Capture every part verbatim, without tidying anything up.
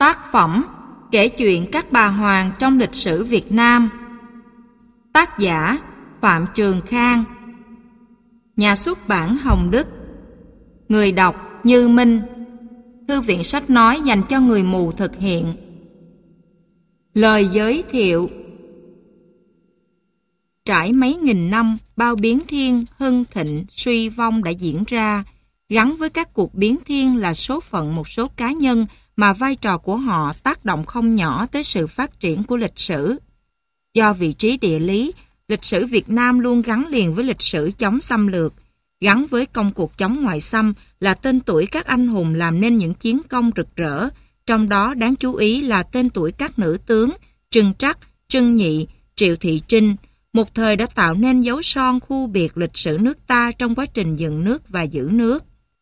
Tác phẩm kể chuyện các bà hoàng trong lịch sử Việt Nam. Tác giả Phạm Trường Khang. Nhà xuất bản Hồng Đức. Người đọc Như Minh. Thư viện sách nói dành cho người mù thực hiện. Lời giới thiệu. Trải mấy nghìn năm, bao biến thiên, hưng thịnh, suy vong đã diễn ra. Gắn với các cuộc biến thiên là số phận một số cá nhân mà vai trò của họ tác động không nhỏ tới sự phát triển của lịch sử. Do vị trí địa lý, lịch sử Việt Nam luôn gắn liền với lịch sử chống xâm lược. Gắn với công cuộc chống ngoại xâm là tên tuổi các anh hùng làm nên những chiến công rực rỡ, trong đó đáng chú ý là tên tuổi các nữ tướng Trưng Trắc, Trưng Nhị, Triệu Thị Trinh, một thời đã tạo nên dấu son khu biệt lịch sử nước ta trong quá trình dựng nước và giữ nước.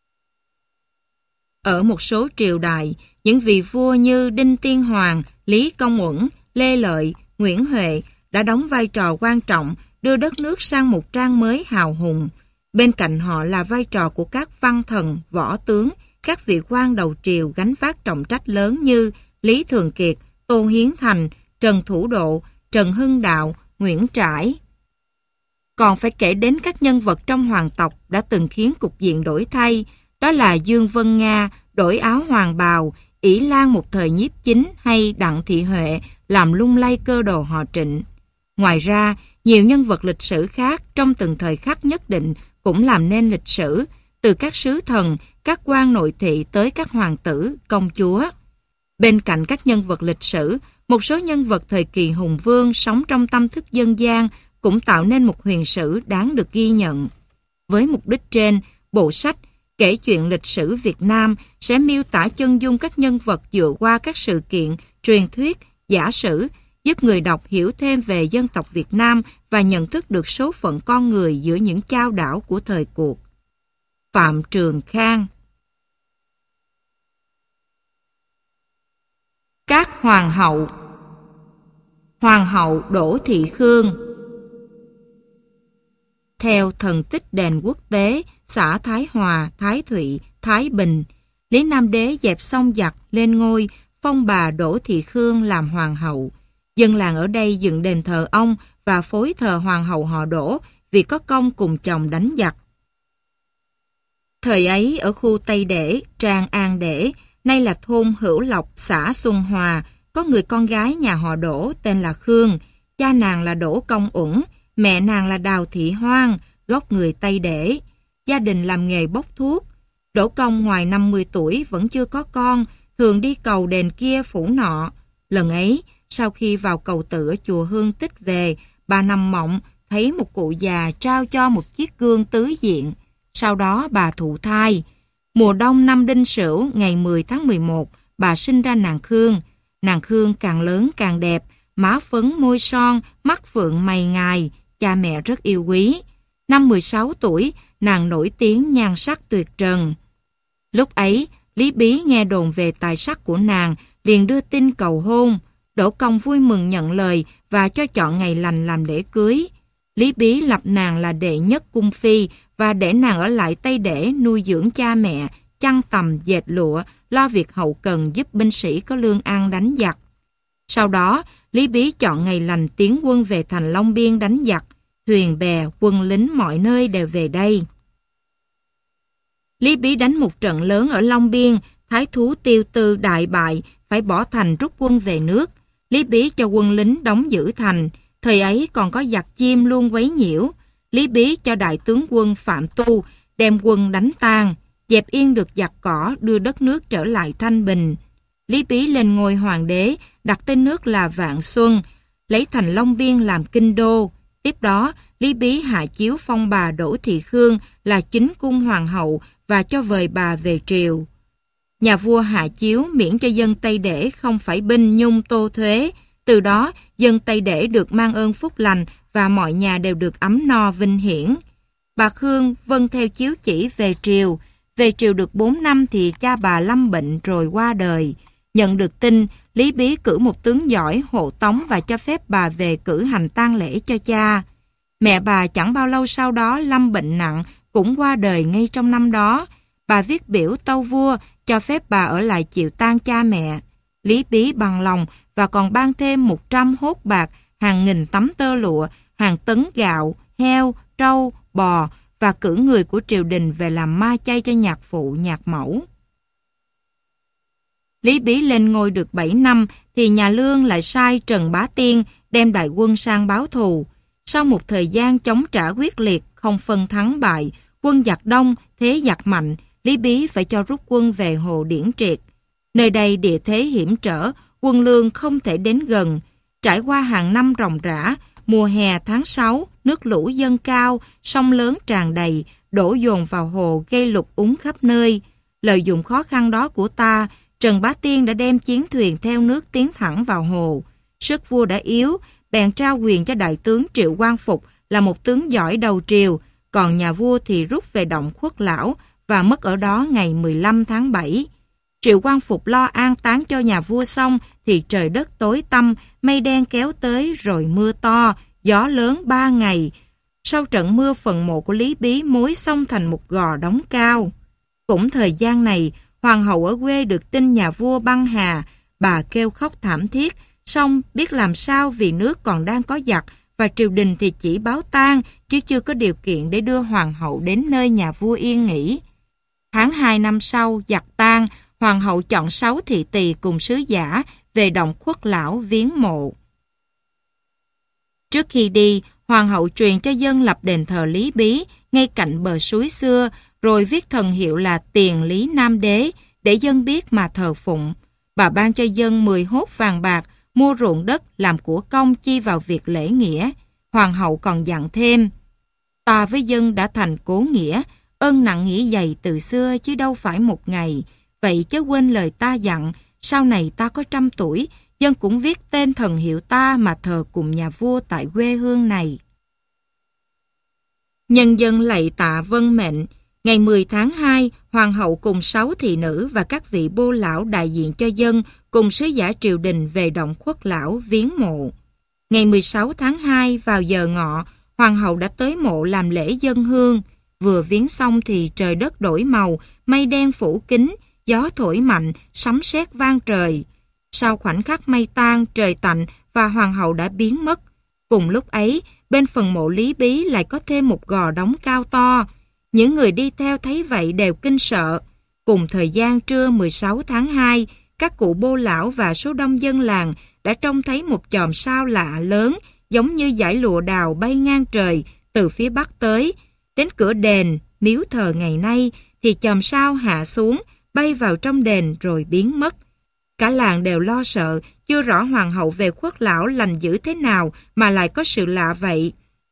Ở một số triều đại, những vị vua như Đinh Tiên Hoàng, Lý Công Uẩn, Lê Lợi, Nguyễn Huệ đã đóng vai trò quan trọng đưa đất nước sang một trang mới hào hùng. Bên cạnh họ là vai trò của các văn thần, võ tướng, các vị quan đầu triều gánh vác trọng trách lớn như Lý Thường Kiệt, Tô Hiến Thành, Trần Thủ Độ, Trần Hưng Đạo, Nguyễn Trãi. Còn phải kể đến các nhân vật trong hoàng tộc đã từng khiến cục diện đổi thay, đó là Dương Vân Nga đổi áo hoàng bào, ỷ Lan một thời nhiếp chính hay Đặng Thị Huệ làm lung lay cơ đồ họ Trịnh. Ngoài ra, nhiều nhân vật lịch sử khác trong từng thời khắc nhất định cũng làm nên lịch sử, từ các sứ thần, các quan nội thị tới các hoàng tử, công chúa. Bên cạnh các nhân vật lịch sử, một số nhân vật thời kỳ hùng vương sống trong tâm thức dân gian cũng tạo nên một huyền sử đáng được ghi nhận. Với mục đích trên, bộ sách Kể chuyện lịch sử Việt Nam sẽ miêu tả chân dung các nhân vật dựa qua các sự kiện, truyền thuyết, giả sử, giúp người đọc hiểu thêm về dân tộc Việt Nam và nhận thức được số phận con người giữa những chao đảo của thời cuộc. Phạm Trường Khang. Các hoàng hậu. Hoàng hậu Đỗ Thị Khương. Theo thần tích đền quốc tế, xã Thái Hòa, Thái Thụy, Thái Bình, Lý Nam Đế dẹp xong giặc lên ngôi, phong bà Đỗ Thị Khương làm hoàng hậu. Dân làng ở đây dựng đền thờ ông và phối thờ hoàng hậu họ Đỗ vì có công cùng chồng đánh giặc. Thời ấy ở khu Tây Để, Trang An Để, nay là thôn Hữu Lộc, xã Xuân Hòa, có người con gái nhà họ Đỗ tên là Khương, cha nàng là Đỗ Công Uẩn, mẹ nàng là Đào Thị Hoang, gốc người Tây Để. Gia đình làm nghề bốc thuốc. Đỗ Công ngoài năm mươi tuổi vẫn chưa có con, thường đi cầu đền kia phủ nọ. Lần ấy, sau khi vào cầu tự ở chùa Hương Tích về, bà nằm mộng, thấy một cụ già trao cho một chiếc gương tứ diện. Sau đó bà thụ thai. Mùa đông năm Đinh Sửu, ngày mười tháng mười một, bà sinh ra nàng Khương. Nàng Khương càng lớn càng đẹp, má phấn môi son, mắt phượng mày ngài, cha mẹ rất yêu quý. Năm mười sáu tuổi, nàng nổi tiếng nhan sắc tuyệt trần. Lúc ấy, Lý Bí nghe đồn về tài sắc của nàng, liền đưa tin cầu hôn. Đỗ Công vui mừng nhận lời và cho chọn ngày lành làm lễ cưới. Lý Bí lập nàng là đệ nhất cung phi và để nàng ở lại Tây Để nuôi dưỡng cha mẹ, chăn tằm dệt lụa, lo việc hậu cần giúp binh sĩ có lương ăn đánh giặc. Sau đó, Lý Bí chọn ngày lành tiến quân về thành Long Biên đánh giặc. Thuyền bè, quân lính mọi nơi đều về đây. Lý Bí đánh một trận lớn ở Long Biên, thái thú Tiêu Tư đại bại, phải bỏ thành rút quân về nước. Lý Bí cho quân lính đóng giữ thành, thời ấy còn có giặc chim luôn quấy nhiễu. Lý Bí cho đại tướng quân Phạm Tu đem quân đánh tan, dẹp yên được giặc cỏ, đưa đất nước trở lại thanh bình. Lý Bí lên ngôi hoàng đế, đặt tên nước là Vạn Xuân, lấy thành Long Biên làm kinh đô. Tiếp đó, Lý Bí hạ chiếu phong bà Đỗ Thị Khương là chính cung hoàng hậu và cho vời bà về triều. Nhà vua hạ chiếu miễn cho dân Tây Để không phải binh nhung tô thuế. Từ đó, dân Tây Để được mang ơn phúc lành và mọi nhà đều được ấm no vinh hiển. Bà Khương vâng theo chiếu chỉ về triều. Về triều được bốn năm thì cha bà lâm bệnh rồi qua đời. Nhận được tin, Lý Bí cử một tướng giỏi hộ tống và cho phép bà về cử hành tang lễ cho cha. Mẹ bà chẳng bao lâu sau đó lâm bệnh nặng, cũng qua đời ngay trong năm đó. Bà viết biểu tâu vua cho phép bà ở lại chịu tang cha mẹ. Lý Bí bằng lòng và còn ban thêm một trăm hốt bạc, hàng nghìn tấm tơ lụa, hàng tấn gạo, heo, trâu, bò và cử người của triều đình về làm ma chay cho nhạc phụ, nhạc mẫu. Lý Bí lên ngôi được bảy năm thì nhà Lương lại sai Trần Bá Tiên đem đại quân sang báo thù. Sau một thời gian chống trả quyết liệt, không phân thắng bại, quân giặc đông, thế giặc mạnh, Lý Bí phải cho rút quân về Hồ Điển Triệt. Nơi đây địa thế hiểm trở, quân Lương không thể đến gần. Trải qua hàng năm ròng rã, mùa hè tháng sáu, nước lũ dâng cao, sông lớn tràn đầy, đổ dồn vào hồ gây lụt úng khắp nơi. Lợi dụng khó khăn đó của ta, Trần Bá Tiên đã đem chiến thuyền theo nước tiến thẳng vào hồ. Sức vua đã yếu, bèn trao quyền cho đại tướng Triệu Quang Phục là một tướng giỏi đầu triều, còn nhà vua thì rút về động Khuất Lão và mất ở đó ngày mười lăm tháng bảy. Triệu Quang Phục lo an táng cho nhà vua xong thì trời đất tối tăm, mây đen kéo tới rồi mưa to, gió lớn ba ngày. Sau trận mưa, phần mộ của Lý Bí mối xong thành một gò đống cao. Cũng thời gian này, hoàng hậu ở quê được tin nhà vua băng hà, bà kêu khóc thảm thiết, song biết làm sao vì nước còn đang có giặc và triều đình thì chỉ báo tang chứ chưa có điều kiện để đưa hoàng hậu đến nơi nhà vua yên nghỉ. Tháng hai năm sau, giặc tan, hoàng hậu chọn sáu thị tỳ cùng sứ giả về động Khuất Lão viếng mộ. Trước khi đi, hoàng hậu truyền cho dân lập đền thờ Lý Bí ngay cạnh bờ suối xưa, rồi viết thần hiệu là Tiền Lý Nam Đế để dân biết mà thờ phụng. Bà ban cho dân mười hốt vàng bạc, mua ruộng đất làm của công chi vào việc lễ nghĩa. Hoàng hậu còn dặn thêm: ta với dân đã thành cố nghĩa, ơn nặng nghĩa dày từ xưa chứ đâu phải một ngày. Vậy chớ quên lời ta dặn, sau này ta có trăm tuổi, dân cũng viết tên thần hiệu ta mà thờ cùng nhà vua tại quê hương này. Nhân dân lạy tạ vâng mệnh. Ngày mười tháng hai, hoàng hậu cùng sáu thị nữ và các vị bô lão đại diện cho dân cùng sứ giả triều đình về động Khuất Lão viếng mộ. Ngày mười sáu tháng hai vào giờ ngọ, hoàng hậu đã tới mộ làm lễ dâng hương. Vừa viếng xong thì trời đất đổi màu, mây đen phủ kín, gió thổi mạnh, sấm sét vang trời. Sau khoảnh khắc mây tan, trời tạnh và hoàng hậu đã biến mất. Cùng lúc ấy, bên phần mộ Lý Bí lại có thêm một gò đống cao to. Những người đi theo thấy vậy đều kinh sợ. Cùng thời gian trưa mười sáu tháng hai, các cụ bô lão và số đông dân làng đã trông thấy một chòm sao lạ lớn giống như dải lụa đào bay ngang trời từ phía bắc tới. Đến cửa đền, miếu thờ ngày nay thì chòm sao hạ xuống, bay vào trong đền rồi biến mất. Cả làng đều lo sợ, chưa rõ hoàng hậu về Khuất Lão lành dữ thế nào mà lại có sự lạ vậy.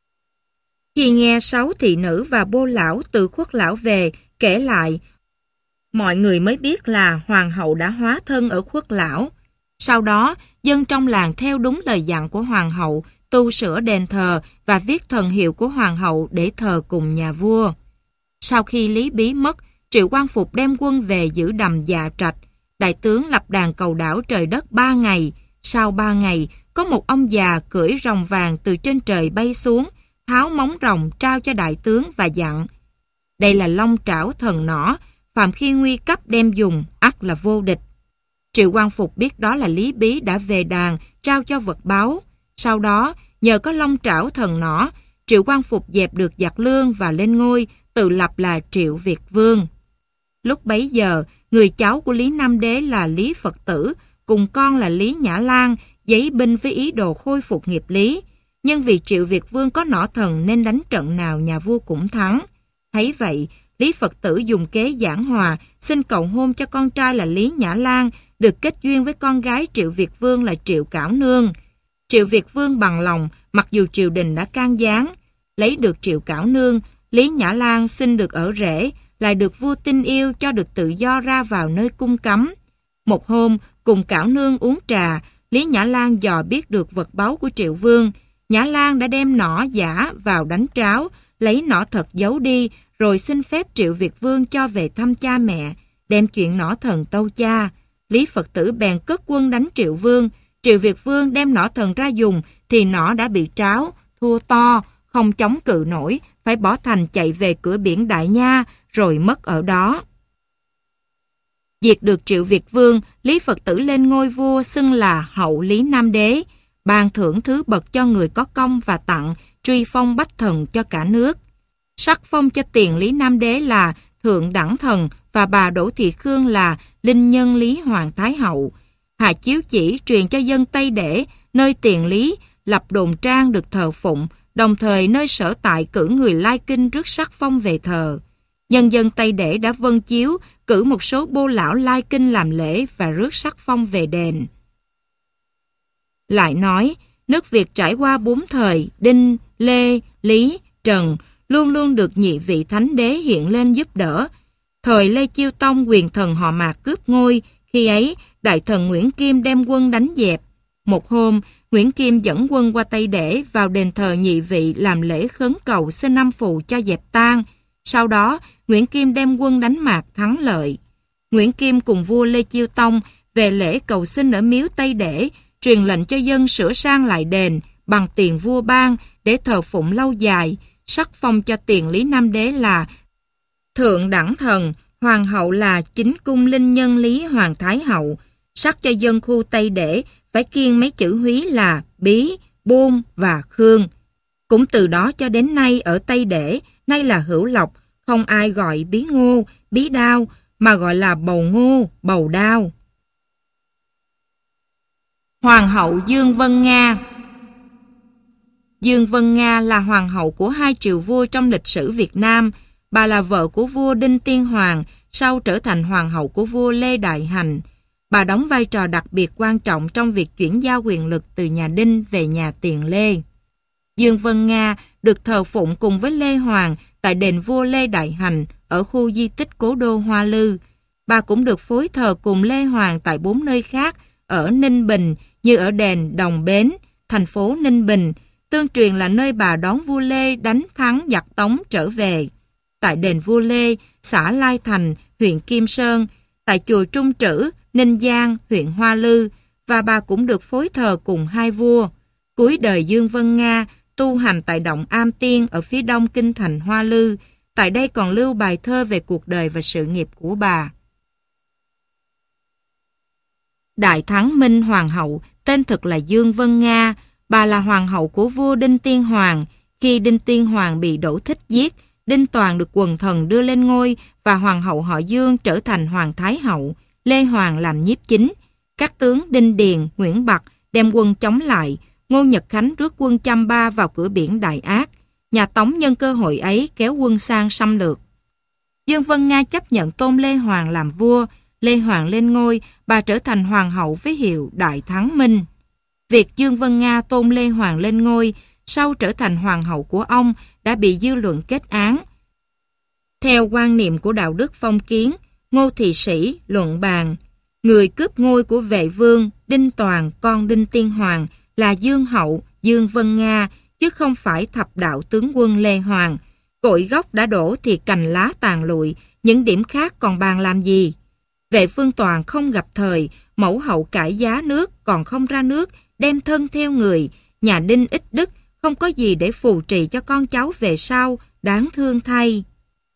Khi nghe sáu thị nữ và bô lão từ Khuất Lão về kể lại, mọi người mới biết là hoàng hậu đã hóa thân ở Khuất Lão. Sau đó, dân trong làng theo đúng lời dặn của hoàng hậu, tu sửa đền thờ và viết thần hiệu của hoàng hậu để thờ cùng nhà vua. Sau khi Lý Bí mất, Triệu Quang Phục đem quân về giữ đầm Dạ Trạch. Đại tướng lập đàn cầu đảo trời đất ba ngày. Sau ba ngày, có một ông già cưỡi rồng vàng từ trên trời bay xuống, tháo móng rồng trao cho đại tướng và dặn: đây là long trảo thần nỏ, phàm khi nguy cấp đem dùng, ắt là vô địch. Triệu Quang Phục biết đó là Lý Bí đã về đàn, trao cho vật báu. Sau đó, nhờ có long trảo thần nỏ, Triệu Quang Phục dẹp được giặc Lương và lên ngôi, tự lập là Triệu Việt Vương. Lúc bấy giờ, người cháu của Lý Nam Đế là Lý Phật Tử, cùng con là Lý Nhã Lan, giấy binh với ý đồ khôi phục nghiệp Lý. Nhưng vì Triệu Việt Vương có nỏ thần nên đánh trận nào nhà vua cũng thắng. Thấy vậy, Lý Phật Tử dùng kế giảng hòa, xin cầu hôn cho con trai là Lý Nhã Lan, được kết duyên với con gái Triệu Việt Vương là Triệu Cảo Nương. Triệu Việt Vương bằng lòng, mặc dù triều đình đã can gián. Lấy được Triệu Cảo Nương, Lý Nhã Lan xin được ở rể, lại được vua tin yêu cho được tự do ra vào nơi cung cấm. Một hôm, cùng Cảo Nương uống trà, Lý Nhã Lan dò biết được vật báu của Triệu Vương. Nhã Lan đã đem nỏ giả vào đánh tráo, lấy nỏ thật giấu đi, rồi xin phép Triệu Việt Vương cho về thăm cha mẹ, đem chuyện nỏ thần tâu cha. Lý Phật Tử bèn cất quân đánh Triệu Vương. Triệu Việt Vương đem nỏ thần ra dùng, thì nỏ đã bị tráo, thua to, không chống cự nổi, phải bỏ thành chạy về cửa biển Đại Nha, rồi mất ở đó. Diệt được Triệu Việt Vương, Lý Phật Tử lên ngôi vua xưng là Hậu Lý Nam Đế, ban thưởng thứ bậc cho người có công và tặng, truy phong bách thần cho cả nước. Sắc phong cho Tiền Lý Nam Đế là Thượng Đẳng Thần và bà Đỗ Thị Khương là Linh Nhân Lý Hoàng Thái Hậu. Hạ chiếu chỉ truyền cho dân Tây Để, nơi Tiền Lý lập đồn trang được thờ phụng, đồng thời nơi sở tại cử người lai kinh rước sắc phong về thờ. Nhân dân Tây Để đã vâng chiếu, cử một số bô lão lai kinh làm lễ và rước sắc phong về đền. Lại nói, nước Việt trải qua bốn thời, Đinh, Lê, Lý, Trần, luôn luôn được nhị vị thánh đế hiện lên giúp đỡ. Thời Lê Chiêu Tông, quyền thần họ Mạc cướp ngôi, khi ấy đại thần Nguyễn Kim đem quân đánh dẹp. Một hôm, Nguyễn Kim dẫn quân qua Tây Để vào đền thờ nhị vị làm lễ khấn cầu xin năm phù cho dẹp tan. Sau đó, Nguyễn Kim đem quân đánh Mạc thắng lợi. Nguyễn Kim cùng vua Lê Chiêu Tông về lễ cầu xin ở miếu Tây Để, truyền lệnh cho dân sửa sang lại đền bằng tiền vua ban để thờ phụng lâu dài, sắc phong cho Tiền Lý Nam Đế là Thượng Đẳng Thần, Hoàng hậu là Chính Cung Linh Nhân Lý Hoàng Thái Hậu, sắc cho dân khu Tây Để phải kiêng mấy chữ húy là Bí, Bôn và Khương. Cũng từ đó cho đến nay ở Tây Để, nay là Hữu Lộc, không ai gọi Bí Ngô, Bí Đao, mà gọi là Bầu Ngô, Bầu Đao. Hoàng hậu Dương Vân Nga. Dương Vân Nga là hoàng hậu của hai triều vua trong lịch sử Việt Nam. Bà là vợ của vua Đinh Tiên Hoàng, sau trở thành hoàng hậu của vua Lê Đại Hành. Bà đóng vai trò đặc biệt quan trọng trong việc chuyển giao quyền lực từ nhà Đinh về nhà Tiền Lê. Dương Vân Nga được thờ phụng cùng với Lê Hoàng tại đền vua Lê Đại Hành ở khu di tích cố đô Hoa Lư. Bà cũng được phối thờ cùng Lê Hoàng tại bốn nơi khác ở Ninh Bình như ở đền Đồng Bến, thành phố Ninh Bình, tương truyền là nơi bà đón vua Lê đánh thắng giặc Tống trở về. Tại đền vua Lê, xã Lai Thành, huyện Kim Sơn, tại chùa Trung Trữ, Ninh Giang, huyện Hoa Lư, và bà cũng được phối thờ cùng hai vua. Cuối đời Dương Vân Nga tu hành tại động Am Tiên ở phía đông kinh thành Hoa Lư. Tại đây còn lưu bài thơ về cuộc đời và sự nghiệp của bà. Đại Thắng Minh Hoàng hậu, tên thực là Dương Vân Nga. Bà là hoàng hậu của vua Đinh Tiên Hoàng. Khi Đinh Tiên Hoàng bị Đỗ Thích giết, Đinh Toàn được quần thần đưa lên ngôi và hoàng hậu họ Dương trở thành Hoàng Thái Hậu, Lê Hoàng làm nhiếp chính. Các tướng Đinh Điền, Nguyễn Bặt đem quân chống lại. Ngô Nhật Khánh rước quân Chăm Ba vào cửa biển Đại Ác. Nhà Tống nhân cơ hội ấy kéo quân sang xâm lược. Dương Vân Nga chấp nhận tôn Lê Hoàng làm vua. Lê Hoàng lên ngôi, bà trở thành hoàng hậu với hiệu Đại Thắng Minh. Việc Dương Vân Nga tôn Lê Hoàng lên ngôi sau trở thành hoàng hậu của ông đã bị dư luận kết án. Theo quan niệm của đạo đức phong kiến, Ngô Thị Sĩ luận bàn, người cướp ngôi của Vệ Vương Đinh Toàn con Đinh Tiên Hoàng là Dương Hậu, Dương Vân Nga, chứ không phải thập đạo tướng quân Lê Hoàng. Cội gốc đã đổ thì cành lá tàn lụi, những điểm khác còn bàn làm gì? Vệ Vương Toàn không gặp thời, mẫu hậu cải giá nước còn không ra nước, đem thân theo người, nhà Đinh ít đức, không có gì để phù trì cho con cháu về sau, đáng thương thay.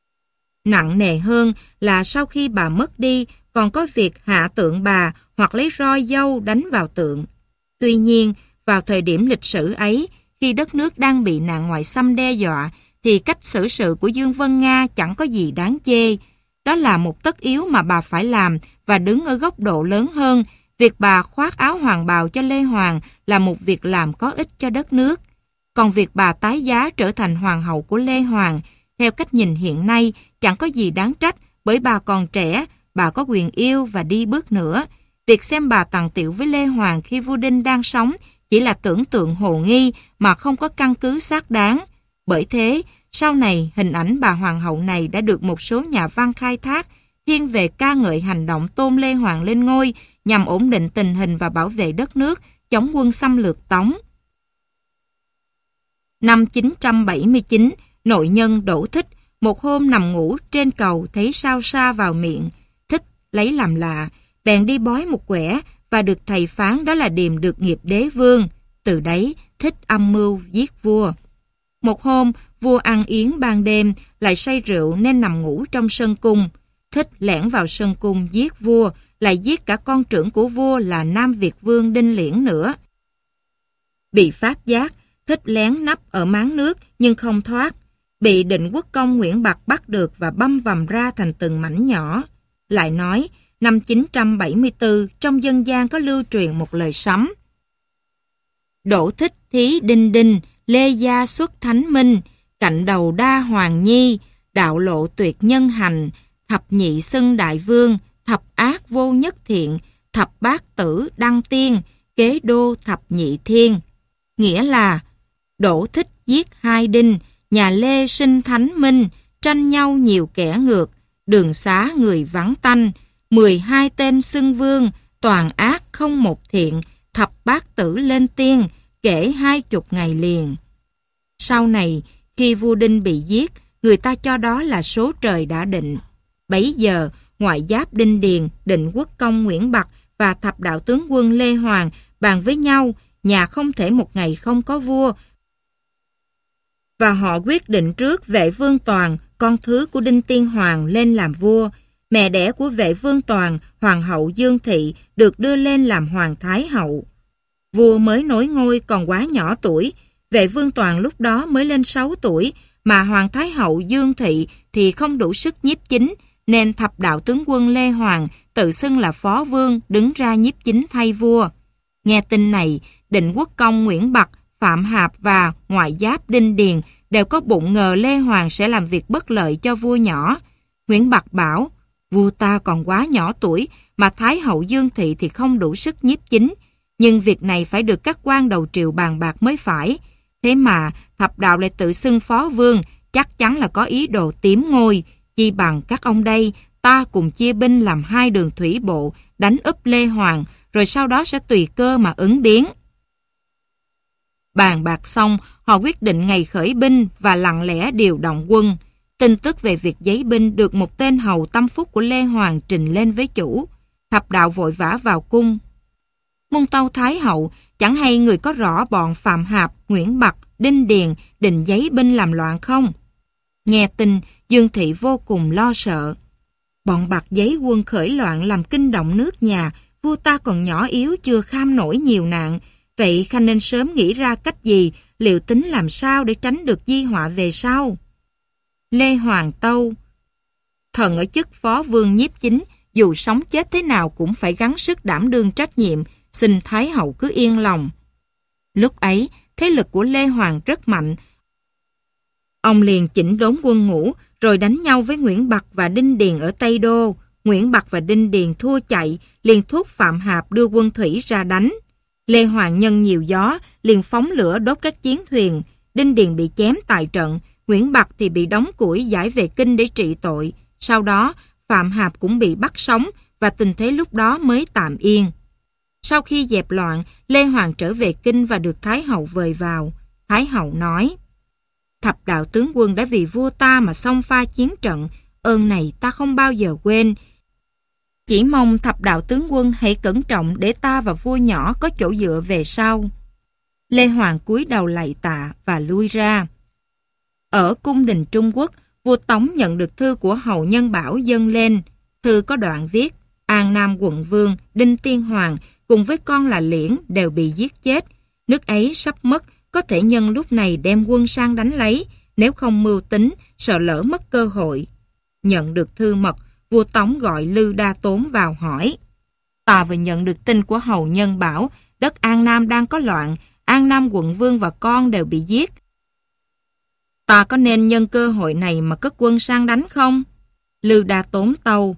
Nặng nề hơn là sau khi bà mất đi, còn có việc hạ tượng bà hoặc lấy roi dâu đánh vào tượng. Tuy nhiên, vào thời điểm lịch sử ấy, khi đất nước đang bị nạn ngoại xâm đe dọa, thì cách xử sự của Dương Vân Nga chẳng có gì đáng chê. Đó là một tất yếu mà bà phải làm và đứng ở góc độ lớn hơn. Việc bà khoác áo hoàng bào cho Lê Hoàng là một việc làm có ích cho đất nước. Còn việc bà tái giá trở thành hoàng hậu của Lê Hoàng, theo cách nhìn hiện nay, chẳng có gì đáng trách bởi bà còn trẻ, bà có quyền yêu và đi bước nữa. Việc xem bà tằng tiệu với Lê Hoàng khi vua Đinh đang sống chỉ là tưởng tượng hồ nghi mà không có căn cứ xác đáng. Bởi thế, sau này hình ảnh bà hoàng hậu này đã được một số nhà văn khai thác, thiên về ca ngợi hành động tôn Lê Hoàng lên ngôi nhằm ổn định tình hình và bảo vệ đất nước, chống quân xâm lược Tống. Năm chín trăm bảy mươi chín, nội nhân Đỗ Thích một hôm nằm ngủ trên cầu thấy sao sa vào miệng. Thích lấy làm lạ, bèn đi bói một quẻ và được thầy phán đó là điềm được nghiệp đế vương. Từ đấy, Thích âm mưu giết vua. Một hôm, vua ăn yến ban đêm, lại say rượu nên nằm ngủ trong sân cung. Thích Thích lẻn vào sân cung giết vua, lại giết cả con trưởng của vua là Nam Việt Vương Đinh Liễn nữa. Bị phát giác, Thích lén nấp ở máng nước nhưng không thoát. Bị Định Quốc công Nguyễn Bạc bắt được và băm vằm ra thành từng mảnh nhỏ. Lại nói, năm chín trăm bảy mươi tư, trong dân gian có lưu truyền một lời sấm. Đỗ Thích thí đinh đinh, lê gia xuất thánh minh, cạnh đầu đa hoàng nhi, đạo lộ tuyệt nhân hành, thập nhị xưng đại vương, thập ác vô nhất thiện, thập bát tử đăng tiên, kế đô thập nhị thiên. Nghĩa là, Đỗ Thích giết hai đinh, nhà Lê sinh thánh minh, tranh nhau nhiều kẻ ngược, đường xá người vắng tanh, mười hai tên xưng vương, toàn ác không một thiện, thập bát tử lên tiên, kể hai chục ngày liền. Sau này, khi vua Đinh bị giết, người ta cho đó là số trời đã định. Bấy giờ, ngoại giáp Đinh Điền, Định Quốc công Nguyễn Bạc và thập đạo tướng quân Lê Hoàng bàn với nhau, nhà không thể một ngày không có vua. Và họ quyết định trước Vệ Vương Toàn, con thứ của Đinh Tiên Hoàng, lên làm vua. Mẹ đẻ của Vệ Vương Toàn, Hoàng hậu Dương Thị, được đưa lên làm Hoàng Thái hậu. Vua mới nối ngôi còn quá nhỏ tuổi, Vệ Vương Toàn lúc đó mới lên sáu tuổi, mà Hoàng Thái hậu Dương Thị thì không đủ sức nhiếp chính, nên thập đạo tướng quân Lê Hoàng tự xưng là phó vương đứng ra nhiếp chính thay vua. Nghe tin này, Định Quốc công Nguyễn Bạc, Phạm Hạp và ngoại giáp Đinh Điền đều có bụng ngờ Lê Hoàng sẽ làm việc bất lợi cho vua nhỏ. Nguyễn Bạc bảo, vua ta còn quá nhỏ tuổi, mà Thái hậu Dương Thị thì không đủ sức nhiếp chính, nhưng việc này phải được các quan đầu triều bàn bạc mới phải. Thế mà thập đạo lại tự xưng phó vương, chắc chắn là có ý đồ tiếm ngôi. Chi bằng các ông đây, ta cùng chia binh làm hai đường thủy bộ, đánh úp Lê Hoàng, rồi sau đó sẽ tùy cơ mà ứng biến. Bàn bạc xong, họ quyết định ngày khởi binh và lặng lẽ điều động quân. Tin tức về việc giấy binh được một tên hầu tâm phúc của Lê Hoàng trình lên với chủ. Thập đạo vội vã vào cung. Muôn tâu Thái hậu, chẳng hay người có rõ bọn Phạm Hạp, Nguyễn Bạc, Đinh Điền định giấy binh làm loạn không? Nghe tin, Dương Thị vô cùng lo sợ. Bọn Bạc giấy quân khởi loạn làm kinh động nước nhà, vua ta còn nhỏ yếu chưa kham nổi nhiều nạn. Vậy Khanh nên sớm nghĩ ra cách gì, liệu tính làm sao để tránh được di họa về sau? Lê Hoàng tâu, thần ở chức phó vương nhiếp chính, dù sống chết thế nào cũng phải gắng sức đảm đương trách nhiệm, xin Thái hậu cứ yên lòng. Lúc ấy, thế lực của Lê Hoàng rất mạnh. Ông liền chỉnh đốn quân ngũ, rồi đánh nhau với Nguyễn Bạc và Đinh Điền ở Tây Đô. Nguyễn Bạc và Đinh Điền thua chạy, liền thúc Phạm Hạp đưa quân thủy ra đánh. Lê Hoàng nhân nhiều gió, liền phóng lửa đốt các chiến thuyền. Đinh Điền bị chém tại trận, Nguyễn Bạc thì bị đóng củi giải về kinh để trị tội. Sau đó, Phạm Hạp cũng bị bắt sống và tình thế lúc đó mới tạm yên. Sau khi dẹp loạn, Lê Hoàng trở về kinh và được Thái hậu vời vào. Thái hậu nói, thập đạo tướng quân đã vì vua ta mà xông pha chiến trận, ơn này ta không bao giờ quên. Chỉ mong thập đạo tướng quân hãy cẩn trọng để ta và vua nhỏ có chỗ dựa về sau. Lê Hoàng cúi đầu lạy tạ và lui ra. Ở cung đình Trung Quốc, vua Tống nhận được thư của hầu Nhân Bảo dâng lên. Thư có đoạn viết, An Nam quận vương Đinh Tiên Hoàng cùng với con là Liễn đều bị giết chết. Nước ấy sắp mất, có thể nhân lúc này đem quân sang đánh lấy, nếu không mưu tính, sợ lỡ mất cơ hội. Nhận được thư mật, vua Tống gọi Lư Đa Tốn vào hỏi. Ta vừa nhận được tin của hầu Nhân Bảo, đất An Nam đang có loạn, An Nam quận vương và con đều bị giết. Ta có nên nhân cơ hội này mà cất quân sang đánh không? Lư Đa Tốn tâu.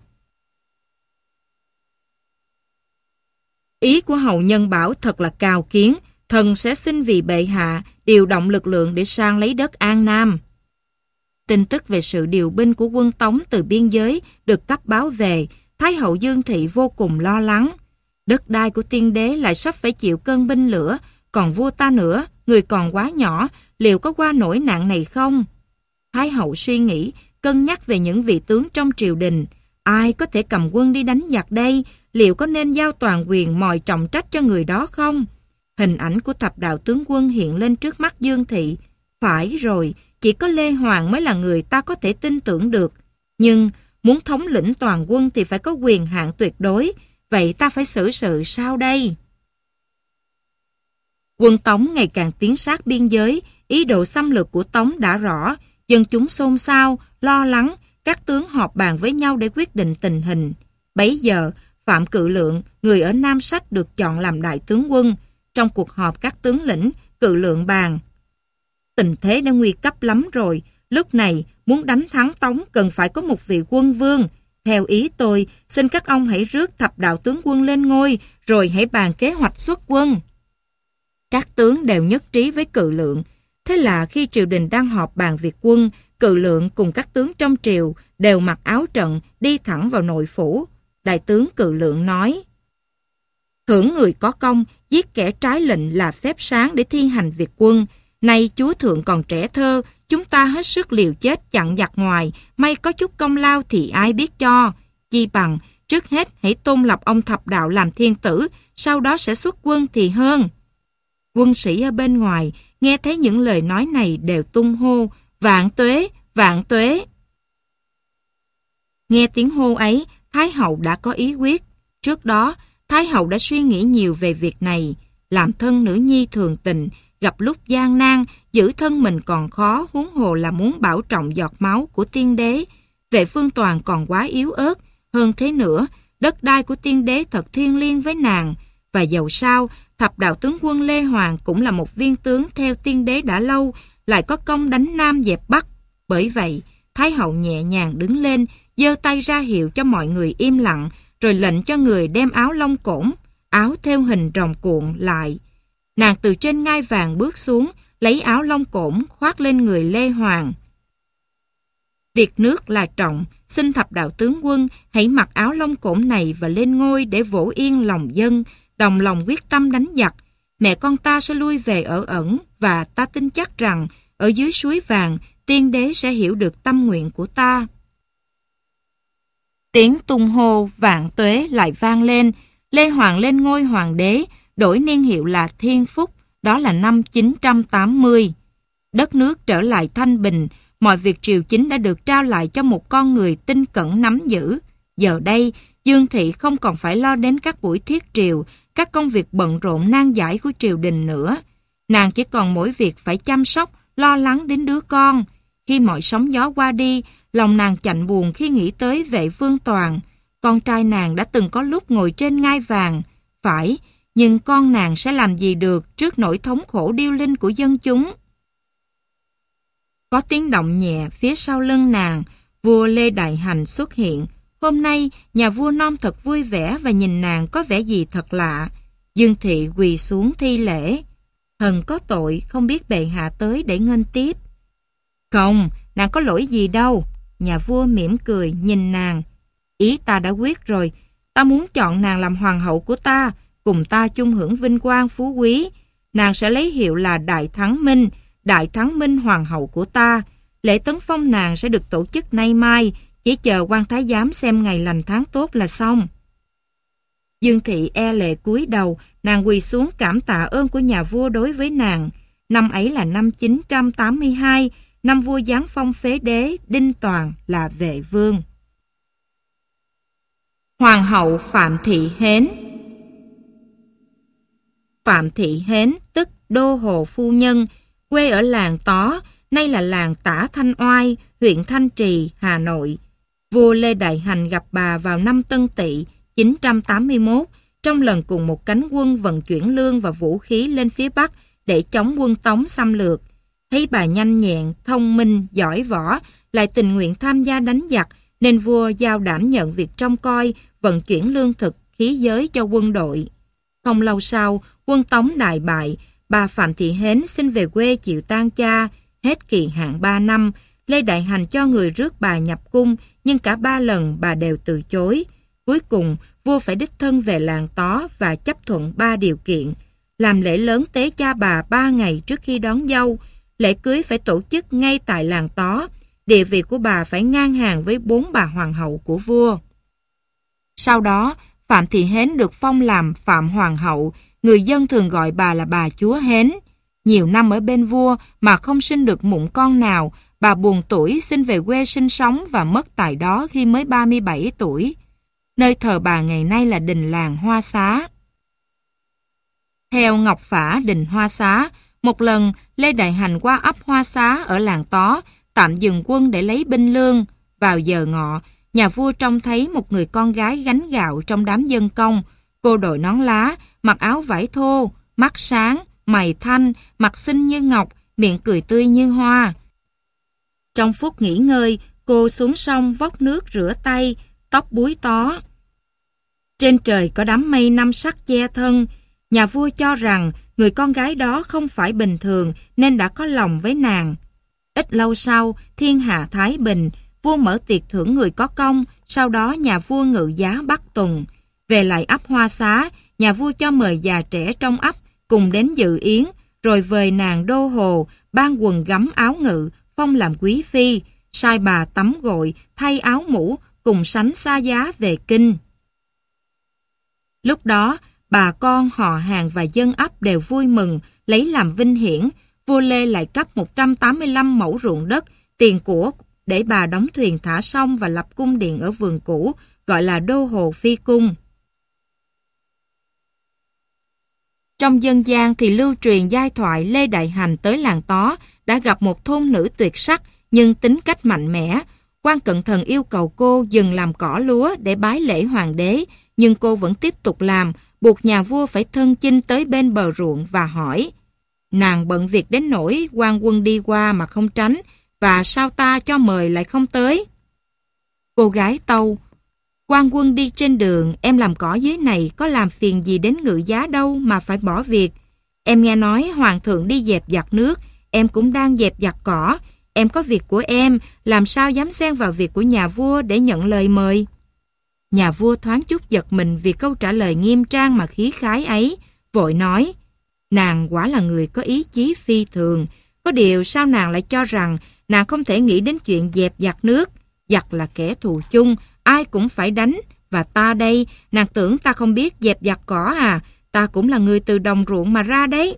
Ý của hầu Nhân Bảo thật là cao kiến, thần sẽ xin vì bệ hạ điều động lực lượng để sang lấy đất An Nam. Tin tức về sự điều binh của quân Tống từ biên giới được cấp báo về, Thái hậu Dương Thị vô cùng lo lắng. Đất đai của tiên đế lại sắp phải chịu cơn binh lửa, còn vua ta nữa, người còn quá nhỏ, liệu có qua nổi nạn này không? Thái hậu suy nghĩ, cân nhắc về những vị tướng trong triều đình. Ai có thể cầm quân đi đánh giặc đây? Liệu có nên giao toàn quyền mòi trọng trách cho người đó không? Hình ảnh của thập đạo tướng quân hiện lên trước mắt Dương Thị. Phải rồi, chỉ có Lê Hoàng mới là người ta có thể tin tưởng được. Nhưng muốn thống lĩnh toàn quân thì phải có quyền hạn tuyệt đối. Vậy ta phải xử sự sao đây? Quân Tống ngày càng tiến sát biên giới, ý đồ xâm lược của Tống đã rõ, dân chúng xôn xao, lo lắng, các tướng họp bàn với nhau để quyết định tình hình. Bấy giờ, Phạm Cự Lượng, người ở Nam Sách được chọn làm đại tướng quân. Trong cuộc họp các tướng lĩnh, Cự Lượng bàn: tình thế đã nguy cấp lắm rồi, lúc này muốn đánh thắng Tống cần phải có một vị quân vương. Theo ý tôi, xin các ông hãy rước Thập Đạo tướng quân lên ngôi, rồi hãy bàn kế hoạch xuất quân. Các tướng đều nhất trí với Cự Lượng. Thế là khi triều đình đang họp bàn việc quân, Cự Lượng cùng các tướng trong triều đều mặc áo trận đi thẳng vào nội phủ. Đại tướng Cự Lượng nói: thưởng người có công, giết kẻ trái lệnh là phép sáng để thi hành việc quân. Nay chúa thượng còn trẻ thơ, chúng ta hết sức liều chết chặn giặc ngoài, may có chút công lao thì ai biết cho. Chi bằng trước hết hãy tôn lập ông Thập Đạo làm thiên tử, sau đó sẽ xuất quân thì hơn. Quân sĩ ở bên ngoài nghe thấy những lời nói này đều tung hô: vạn tuế, vạn tuế. Nghe tiếng hô ấy, Thái hậu đã có ý quyết. Trước đó, Thái hậu đã suy nghĩ nhiều về việc này. Làm thân nữ nhi thường tình, gặp lúc gian nan, giữ thân mình còn khó, huống hồ là muốn bảo trọng giọt máu của tiên đế. Vệ Phương Toàn còn quá yếu ớt. Hơn thế nữa, đất đai của tiên đế thật thiêng liêng với nàng. Và dầu sao, Thập Đạo tướng quân Lê Hoàng cũng là một viên tướng theo tiên đế đã lâu, lại có công đánh Nam dẹp Bắc. Bởi vậy, Thái hậu nhẹ nhàng đứng lên, giơ tay ra hiệu cho mọi người im lặng, rồi lệnh cho người đem áo lông cổn, áo theo hình rồng cuộn lại. Nàng từ trên ngai vàng bước xuống, lấy áo lông cổn khoác lên người Lê Hoàng. Việc nước là trọng, xin Thập Đạo tướng quân hãy mặc áo lông cổn này và lên ngôi để vỗ yên lòng dân, đồng lòng quyết tâm đánh giặc. Mẹ con ta sẽ lui về ở ẩn, và ta tin chắc rằng ở dưới suối vàng, tiên đế sẽ hiểu được tâm nguyện của ta. Tiếng tung hô vạn tuế lại vang lên. Lê Hoàng lên ngôi hoàng đế, đổi niên hiệu là Thiên Phúc, đó là năm chín trăm tám mươi. Đất nước trở lại thanh bình, mọi việc triều chính đã được trao lại cho một con người tinh cẩn nắm giữ. Giờ đây, Dương Thị không còn phải lo đến các buổi thiết triều, các công việc bận rộn nan giải của triều đình nữa. Nàng chỉ còn mỗi việc phải chăm sóc, lo lắng đến đứa con. Khi mọi sóng gió qua đi, lòng nàng chạnh buồn khi nghĩ tới Vệ Phương Toàn. Con trai nàng đã từng có lúc ngồi trên ngai vàng. Phải, nhưng con nàng sẽ làm gì được trước nỗi thống khổ điêu linh của dân chúng. Có tiếng động nhẹ phía sau lưng nàng, vua Lê Đại Hành xuất hiện. Hôm nay, nhà vua non thật vui vẻ và nhìn nàng có vẻ gì thật lạ. Dương Thị quỳ xuống thi lễ. Thần có tội, không biết bệ hạ tới để nghênh tiếp. Không, nàng có lỗi gì đâu. Nhà vua mỉm cười nhìn nàng. Ý ta đã quyết rồi, ta muốn chọn nàng làm hoàng hậu của ta, cùng ta chung hưởng vinh quang phú quý. Nàng sẽ lấy hiệu là Đại Thắng Minh, Đại Thắng Minh hoàng hậu của ta. Lễ tấn phong nàng sẽ được tổ chức nay mai, chỉ chờ quan thái giám xem ngày lành tháng tốt là xong. Dương Thị e lệ cúi đầu, nàng quỳ xuống cảm tạ ơn của nhà vua đối với nàng. Năm ấy là năm chín trăm tám mươi hai, năm vua giáng phong phế đế Đinh Toàn là Vệ vương. Hoàng hậu Phạm Thị Hến. Phạm Thị Hến tức Đô Hồ Phu Nhân, quê ở làng Tó, nay là làng Tả Thanh Oai, huyện Thanh Trì, Hà Nội. Vua Lê Đại Hành gặp bà vào năm Tân Tỵ chín trăm tám mươi mốt, trong lần cùng một cánh quân vận chuyển lương và vũ khí lên phía Bắc để chống quân Tống xâm lược. Thấy bà nhanh nhẹn, thông minh, giỏi võ, lại tình nguyện tham gia đánh giặc, nên vua giao đảm nhận việc trông coi, vận chuyển lương thực, khí giới cho quân đội. Không lâu sau, quân Tống đại bại, bà Phạm Thị Hến xin về quê chịu tang cha. Hết kỳ hạn ba năm, Lê Đại Hành cho người rước bà nhập cung, nhưng cả ba lần bà đều từ chối. Cuối cùng, vua phải đích thân về làng Tó và chấp thuận ba điều kiện. Làm lễ lớn tế cha bà ba ngày trước khi đón dâu, lễ cưới phải tổ chức ngay tại làng Tó, địa vị của bà phải ngang hàng với bốn bà hoàng hậu của vua. Sau đó, Phạm Thị Hến được phong làm Phạm Hoàng hậu, người dân thường gọi bà là bà chúa Hến. Nhiều năm ở bên vua mà không sinh được mụn con nào, bà buồn tuổi xin về quê sinh sống và mất tại đó khi mới ba mươi bảy tuổi. Nơi thờ bà ngày nay là đình làng Hoa Xá. Theo Ngọc Phả đình Hoa Xá, một lần Lê Đại Hành qua ấp Hoa Xá ở làng Tó, tạm dừng quân để lấy binh lương. Vào giờ ngọ, nhà vua trông thấy một người con gái gánh gạo trong đám dân công. Cô đội nón lá, mặc áo vải thô, mắt sáng, mày thanh, mặt xinh như ngọc, miệng cười tươi như hoa. Trong phút nghỉ ngơi, cô xuống sông vốc nước rửa tay, tóc búi tó. Trên trời có đám mây năm sắc che thân. Nhà vua cho rằng người con gái đó không phải bình thường nên đã có lòng với nàng. Ít lâu sau, thiên hạ thái bình, vua mở tiệc thưởng người có công, sau đó nhà vua ngự giá Bắc Tuần. Về lại ấp Hoa Xá, nhà vua cho mời già trẻ trong ấp cùng đến dự yến, rồi vời nàng đô hồ, ban quần gấm áo ngự, phong làm quý phi, sai bà tắm gội, thay áo mũ, cùng sánh xa giá về kinh. Lúc đó, bà con, họ hàng và dân ấp đều vui mừng, lấy làm vinh hiển. Vua Lê lại cấp một trăm tám mươi lăm mẫu ruộng đất, tiền của để bà đóng thuyền thả sông và lập cung điện ở vườn cũ, gọi là Đô Hồ Phi Cung. Trong dân gian thì lưu truyền giai thoại Lê Đại Hành tới làng Tó đã gặp một thôn nữ tuyệt sắc nhưng tính cách mạnh mẽ. Quan cận thần yêu cầu cô dừng làm cỏ lúa để bái lễ hoàng đế, nhưng cô vẫn tiếp tục làm, buộc nhà vua phải thân chinh tới bên bờ ruộng và hỏi: nàng bận việc đến nỗi quan quân đi qua mà không tránh, và sao ta cho mời lại không tới? Cô gái tâu: quan quân đi trên đường, em làm cỏ dưới này có làm phiền gì đến ngự giá đâu mà phải bỏ việc. Em nghe nói hoàng thượng đi dẹp giặt nước, em cũng đang dẹp giặt cỏ. Em có việc của em, làm sao dám xen vào việc của nhà vua để nhận lời mời? Nhà vua thoáng chút giật mình vì câu trả lời nghiêm trang mà khí khái ấy, vội nói: nàng quả là người có ý chí phi thường. Có điều sao nàng lại cho rằng nàng không thể nghĩ đến chuyện dẹp giặt nước? Giặt là kẻ thù chung, ai cũng phải đánh. Và ta đây, nàng tưởng ta không biết dẹp giặt cỏ à? Ta cũng là người từ đồng ruộng mà ra đấy.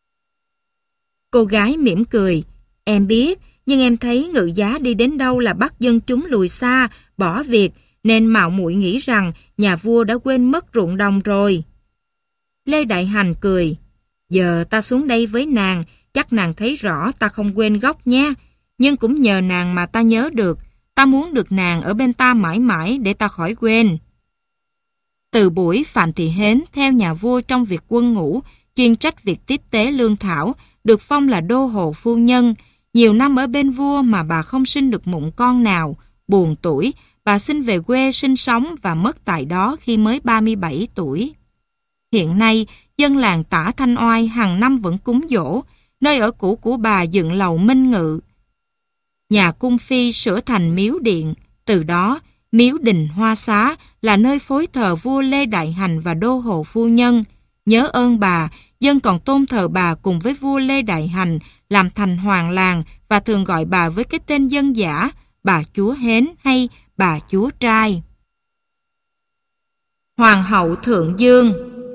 Cô gái mỉm cười: em biết, nhưng em thấy ngự giá đi đến đâu là bắt dân chúng lùi xa, bỏ việc, nên mạo muội nghĩ rằng nhà vua đã quên mất ruộng đồng rồi. Lê Đại Hành cười: giờ ta xuống đây với nàng, chắc nàng thấy rõ ta không quên gốc nha. Nhưng cũng nhờ nàng mà ta nhớ được. Ta muốn được nàng ở bên ta mãi mãi để ta khỏi quên. Từ buổi Phạm Thị Hến theo nhà vua trong việc quân ngũ, chuyên trách việc tiếp tế lương thảo, được phong là đô hồ phu nhân. Nhiều năm ở bên vua mà bà không sinh được mụn con nào. Buồn tuổi, bà xin về quê sinh sống và mất tại đó khi mới ba mươi bảy tuổi. Hiện nay, dân làng Tả Thanh Oai hàng năm vẫn cúng giỗ. Nơi ở cũ của bà dựng lầu Minh Ngự. Nhà cung phi sửa thành miếu điện. Từ đó, miếu đình Hoa Xá là nơi phối thờ vua Lê Đại Hành và đô hồ phu nhân. Nhớ ơn bà, dân còn tôn thờ bà cùng với vua Lê Đại Hành làm thành hoàng làng và thường gọi bà với cái tên dân dã bà chúa Hến hay bà chúa trai. Hoàng hậu Thượng Dương.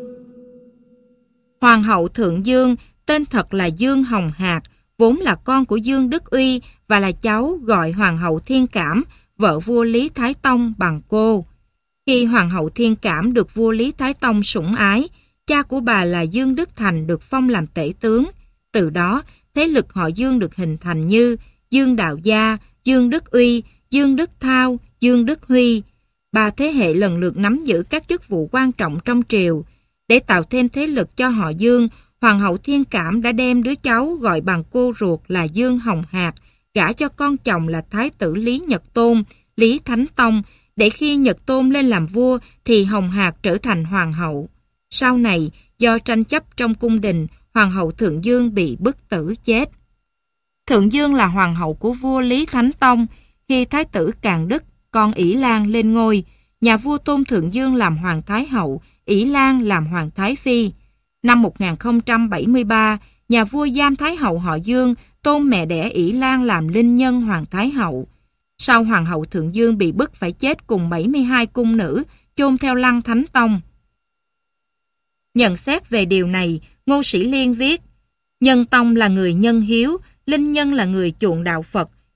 Hoàng hậu Thượng Dương tên thật là Dương Hồng Hạc, vốn là con của Dương Đức Uy và là cháu gọi Hoàng hậu Thiên Cảm, vợ vua Lý Thái Tông bằng cô. Khi Hoàng hậu Thiên Cảm được vua Lý Thái Tông sủng ái, cha của bà là Dương Đức Thành được phong làm tể tướng. Từ đó, thế lực họ Dương được hình thành như Dương Đạo Gia, Dương Đức Uy, Dương Đức Thao, Dương Đức Huy. Ba thế hệ lần lượt nắm giữ các chức vụ quan trọng trong triều. Để tạo thêm thế lực cho họ Dương, Hoàng hậu Thiên Cảm đã đem đứa cháu gọi bằng cô ruột là Dương Hồng Hạc gả cho con chồng là Thái tử Lý Nhật Tôn, Lý Thánh Tông, để khi Nhật Tôn lên làm vua thì Hồng Hạc trở thành hoàng hậu. Sau này, do tranh chấp trong cung đình, Hoàng hậu Thượng Dương bị bức tử chết. Thượng Dương là hoàng hậu của vua Lý Thánh Tông. Khi Thái tử Càn Đức, con Ỷ Lan lên ngôi, nhà vua tôn Thượng Dương làm hoàng thái hậu, Ỷ Lan làm hoàng thái phi. Năm một nghìn không trăm bảy mươi ba, nhà vua giam thái hậu họ Dương, tôn mẹ đẻ Ỷ Lan làm linh nhân hoàng thái hậu. Sau Hoàng hậu Thượng Dương bị bức phải chết cùng bảy mươi hai cung nữ, chôn theo lăng Thánh Tông. Nhận xét về điều này, Ngô Sĩ Liên viết: Nhân Tông là người nhân hiếu, linh nhân là người chuộng đạo Phật,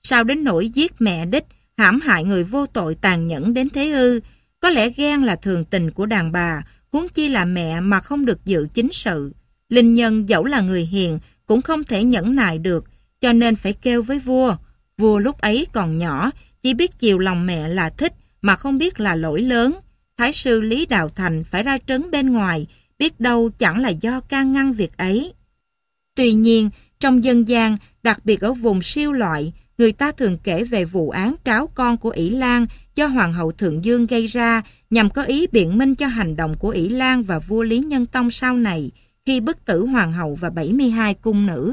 sao đến nỗi giết mẹ đích, hãm hại người vô tội tàn nhẫn đến thế ư? Có lẽ ghen là thường tình của đàn bà, huống chi là mẹ mà không được dự chính sự. Linh Nhân dẫu là người hiền cũng không thể nhẫn nại được, cho nên phải kêu với vua. Vua lúc ấy còn nhỏ, chỉ biết chiều lòng mẹ là thích mà không biết là lỗi lớn. Thái sư Lý Đạo Thành phải ra trấn bên ngoài, biết đâu chẳng là do can ngăn việc ấy. Tuy nhiên, trong dân gian, đặc biệt ở vùng siêu loại, người ta thường kể về vụ án tráo con của Ỷ Lan do Hoàng hậu Thượng Dương gây ra, nhằm có ý biện minh cho hành động của Ỷ Lan và vua Lý Nhân Tông sau này, khi bức tử Hoàng hậu và bảy mươi hai cung nữ.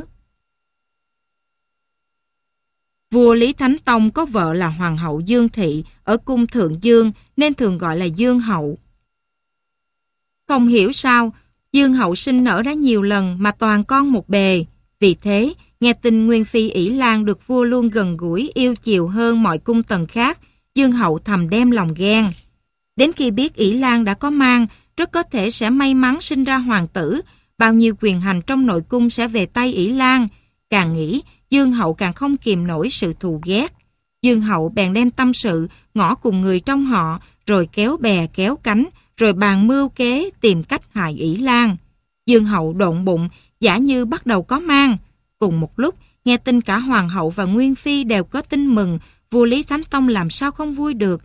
Vua Lý Thánh Tông có vợ là Hoàng hậu Dương Thị ở cung Thượng Dương nên thường gọi là Dương hậu. Không hiểu sao, Dương hậu sinh nở đã nhiều lần mà toàn con một bề. Vì thế, nghe tin Nguyên Phi Ỷ Lan được vua luôn gần gũi yêu chiều hơn mọi cung tần khác, Dương hậu thầm đem lòng ghen. Đến khi biết Ỷ Lan đã có mang, rất có thể sẽ may mắn sinh ra hoàng tử, bao nhiêu quyền hành trong nội cung sẽ về tay Ỷ Lan. Càng nghĩ, Dương hậu càng không kìm nổi sự thù ghét. Dương hậu bèn đem tâm sự, ngỏ cùng người trong họ, rồi kéo bè kéo cánh, rồi bàn mưu kế tìm cách hại Ỷ Lan. Dương hậu độn bụng, giả như bắt đầu có mang. Cùng một lúc, nghe tin cả Hoàng hậu và Nguyên Phi đều có tin mừng, vua Lý Thánh Tông làm sao không vui được.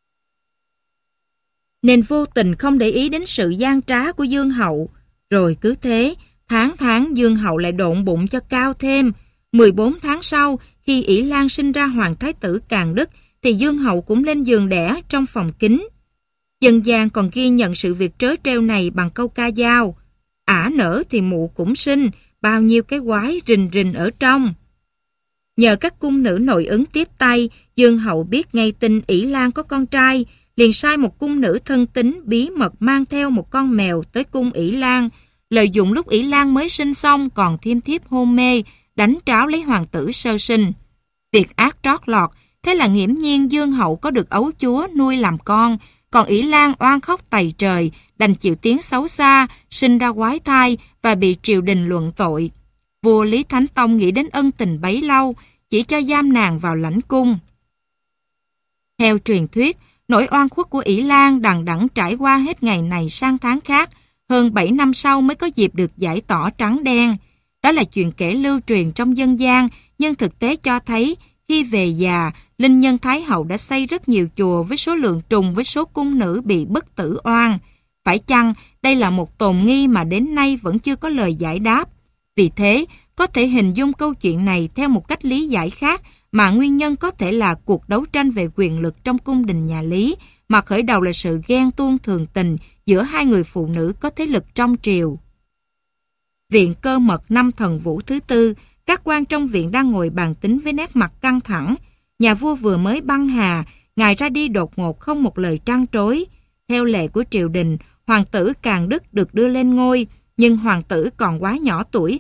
Nên vô tình không để ý đến sự gian trá của Dương hậu. Rồi cứ thế, tháng tháng Dương hậu lại độn bụng cho cao thêm. mười bốn tháng sau, khi Ỷ Lan sinh ra Hoàng Thái tử Càn Đức, thì Dương hậu cũng lên giường đẻ trong phòng kín. Dân gian còn ghi nhận sự việc trớ trêu này bằng câu ca dao: ả nở thì mụ cũng sinh, bao nhiêu cái quái rình rình ở trong. Nhờ các cung nữ nội ứng tiếp tay, Dương hậu biết ngay tin Ỷ Lan có con trai, liền sai một cung nữ thân tín bí mật mang theo một con mèo tới cung Ỷ Lan, lợi dụng lúc Ỷ Lan mới sinh xong còn thiêm thiếp hôn mê, đánh tráo lấy hoàng tử sơ sinh. Việc ác trót lọt, thế là nghiễm nhiên Dương hậu có được ấu chúa nuôi làm con, còn Ỷ Lan oan khóc tày trời, đành chịu tiếng xấu xa, sinh ra quái thai và bị triều đình luận tội. Vua Lý Thánh Tông nghĩ đến ân tình bấy lâu, chỉ cho giam nàng vào lãnh cung. Theo truyền thuyết, nỗi oan khuất của Ỷ Lan đằng đẵng trải qua hết ngày này sang tháng khác, hơn bảy năm sau mới có dịp được giải tỏ trắng đen. Đó là chuyện kể lưu truyền trong dân gian, nhưng thực tế cho thấy khi về già, Linh Nhân Thái hậu đã xây rất nhiều chùa với số lượng trùng với số cung nữ bị bức tử oan. Phải chăng đây là một tồn nghi mà đến nay vẫn chưa có lời giải đáp? Vì thế, có thể hình dung câu chuyện này theo một cách lý giải khác, mà nguyên nhân có thể là cuộc đấu tranh về quyền lực trong cung đình nhà Lý, mà khởi đầu là sự ghen tuông thường tình giữa hai người phụ nữ có thế lực trong triều. Viện Cơ Mật năm Thần Vũ thứ tư, các quan trong viện đang ngồi bàn tính với nét mặt căng thẳng. Nhà vua vừa mới băng hà, ngài ra đi đột ngột không một lời trăn trối. Theo lệ của triều đình, hoàng tử Càn Đức được đưa lên ngôi, nhưng hoàng tử còn quá nhỏ tuổi,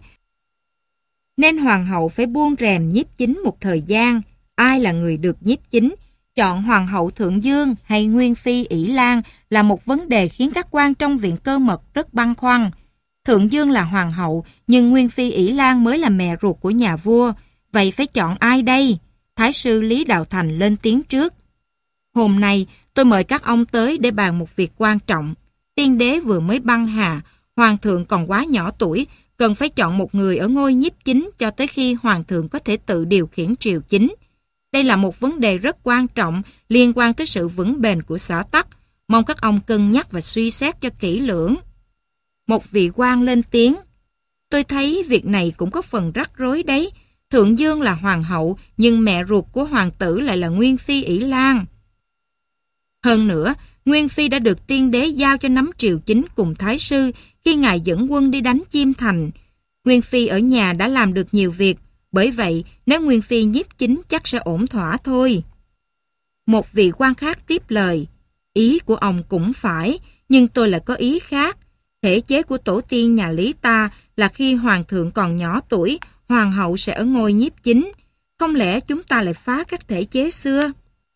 nên hoàng hậu phải buông rèm nhiếp chính một thời gian. Ai là người được nhiếp chính? Chọn hoàng hậu Thượng Dương hay Nguyên Phi Ỷ Lan là một vấn đề khiến các quan trong viện Cơ Mật rất băn khoăn. Thượng Dương là hoàng hậu, nhưng Nguyên Phi Ỷ Lan mới là mẹ ruột của nhà vua. Vậy phải chọn ai đây? Thái sư Lý Đạo Thành lên tiếng trước. Hôm nay, tôi mời các ông tới để bàn một việc quan trọng. Tiên đế vừa mới băng hà, hoàng thượng còn quá nhỏ tuổi, cần phải chọn một người ở ngôi nhiếp chính cho tới khi hoàng thượng có thể tự điều khiển triều chính. Đây là một vấn đề rất quan trọng liên quan tới sự vững bền của xã tắc. Mong các ông cân nhắc và suy xét cho kỹ lưỡng. Một vị quan lên tiếng. Tôi thấy việc này cũng có phần rắc rối đấy. Thượng Dương là hoàng hậu, nhưng mẹ ruột của hoàng tử lại là Nguyên Phi Ỷ Lan. Hơn nữa, Nguyên Phi đã được tiên đế giao cho nắm triều chính cùng thái sư khi ngài dẫn quân đi đánh Chiêm Thành. Nguyên Phi ở nhà đã làm được nhiều việc, bởi vậy nếu Nguyên Phi nhiếp chính chắc sẽ ổn thỏa thôi. Một vị quan khác tiếp lời. Ý của ông cũng phải, nhưng tôi lại có ý khác. Thể chế của tổ tiên nhà Lý ta là khi hoàng thượng còn nhỏ tuổi, hoàng hậu sẽ ở ngôi nhiếp chính. Không lẽ chúng ta lại phá các thể chế xưa?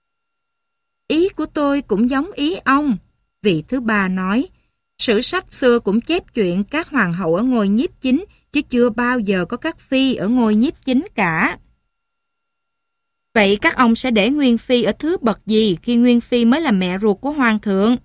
Ý của tôi cũng giống ý ông. Vị thứ ba nói. Sử sách xưa cũng chép chuyện các hoàng hậu ở ngôi nhiếp chính, chứ chưa bao giờ có các phi ở ngôi nhiếp chính cả. Vậy các ông sẽ để Nguyên Phi ở thứ bậc gì khi Nguyên Phi mới là mẹ ruột của Hoàng thượng?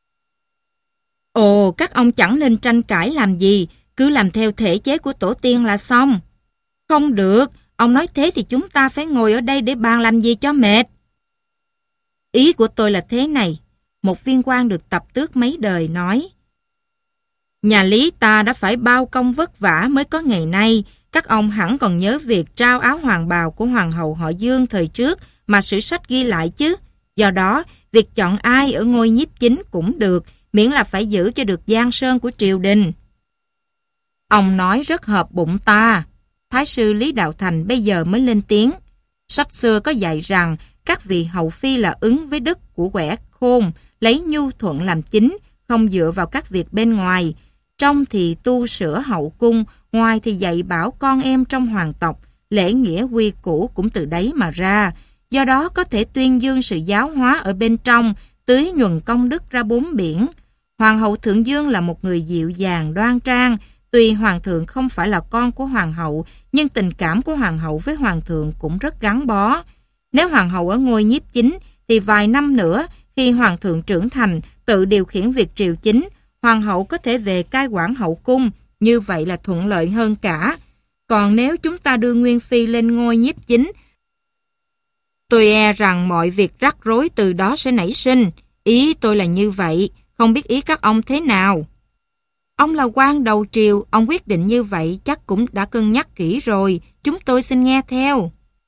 Ồ, các ông chẳng nên tranh cãi làm gì, cứ làm theo thể chế của tổ tiên là xong. Không được, ông nói thế thì chúng ta phải ngồi ở đây để bàn làm gì cho mệt. Ý của tôi là thế này, một viên quan được tập tước mấy đời nói. Nhà Lý ta đã phải bao công vất vả mới có ngày nay, các ông hẳn còn nhớ việc trao áo hoàng bào của Hoàng hậu họ Dương thời trước mà sử sách ghi lại chứ. Do đó, việc chọn ai ở ngôi nhiếp chính cũng được, miễn là phải giữ cho được giang sơn của triều đình. Ông nói rất hợp bụng ta. Thái sư Lý Đạo Thành bây giờ mới lên tiếng. Sách xưa có dạy rằng các vị hậu phi là ứng với đức của quẻ khôn, lấy nhu thuận làm chính, không dựa vào các việc bên ngoài. Trong thì tu sửa hậu cung, ngoài thì dạy bảo con em trong hoàng tộc, lễ nghĩa quy củ cũng từ đấy mà ra. Do đó có thể tuyên dương sự giáo hóa ở bên trong, tưới nhuần công đức ra bốn biển. Hoàng hậu Thượng Dương là một người dịu dàng đoan trang. Tuy hoàng thượng không phải là con của hoàng hậu, nhưng tình cảm của hoàng hậu với hoàng thượng cũng rất gắn bó. Nếu hoàng hậu ở ngôi nhiếp chính, thì vài năm nữa, khi hoàng thượng trưởng thành, tự điều khiển việc triều chính, hoàng hậu có thể về cai quản hậu cung, như vậy là thuận lợi hơn cả. Còn nếu chúng ta đưa Nguyên Phi lên ngôi nhiếp chính, tôi e rằng mọi việc rắc rối từ đó sẽ nảy sinh. Ý tôi là như vậy, không biết ý các ông thế nào. Ông là quan đầu triều, ông quyết định như vậy chắc cũng đã cân nhắc kỹ rồi, chúng tôi xin nghe theo.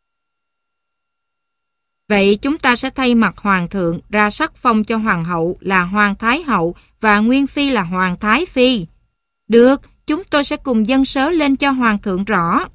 Vậy chúng ta sẽ thay mặt hoàng thượng ra sắc phong cho hoàng hậu là Hoàng Thái Hậu và Nguyên Phi là Hoàng Thái Phi. Được, chúng tôi sẽ cùng dâng sớ lên cho hoàng thượng rõ.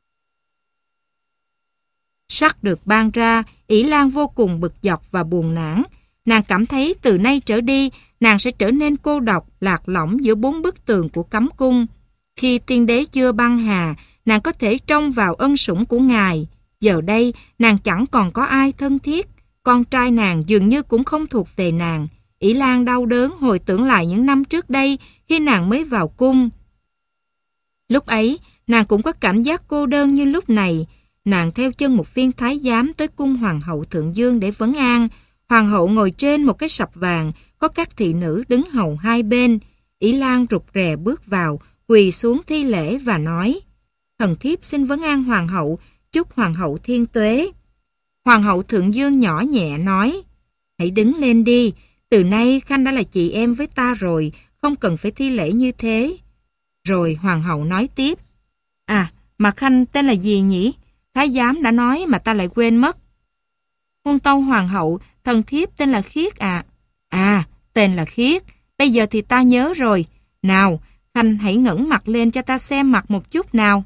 Sắc được ban ra, Ỷ Lan vô cùng bực dọc và buồn nản. Nàng cảm thấy từ nay trở đi, nàng sẽ trở nên cô độc, lạc lõng giữa bốn bức tường của cấm cung. Khi tiên đế chưa băng hà, nàng có thể trông vào ân sủng của ngài. Giờ đây, nàng chẳng còn có ai thân thiết. Con trai nàng dường như cũng không thuộc về nàng. Ỷ Lan đau đớn hồi tưởng lại những năm trước đây khi nàng mới vào cung. Lúc ấy, nàng cũng có cảm giác cô đơn như lúc này. Nàng theo chân một viên thái giám tới cung Hoàng hậu Thượng Dương để vấn an. Hoàng hậu ngồi trên một cái sập vàng, có các thị nữ đứng hầu hai bên. Ỷ Lan rụt rè bước vào, quỳ xuống thi lễ và nói: Thần thiếp xin vấn an hoàng hậu, chúc hoàng hậu thiên tuế. Hoàng hậu Thượng Dương nhỏ nhẹ nói: Hãy đứng lên đi, từ nay Khanh đã là chị em với ta rồi, không cần phải thi lễ như thế. Rồi hoàng hậu nói tiếp: À, mà Khanh tên là gì nhỉ? Thái giám đã nói mà ta lại quên mất. Muôn tâu hoàng hậu, thần thiếp tên là Khiết ạ. À. à, tên là Khiết, bây giờ thì ta nhớ rồi. Nào, Khanh hãy ngẩng mặt lên cho ta xem mặt một chút nào.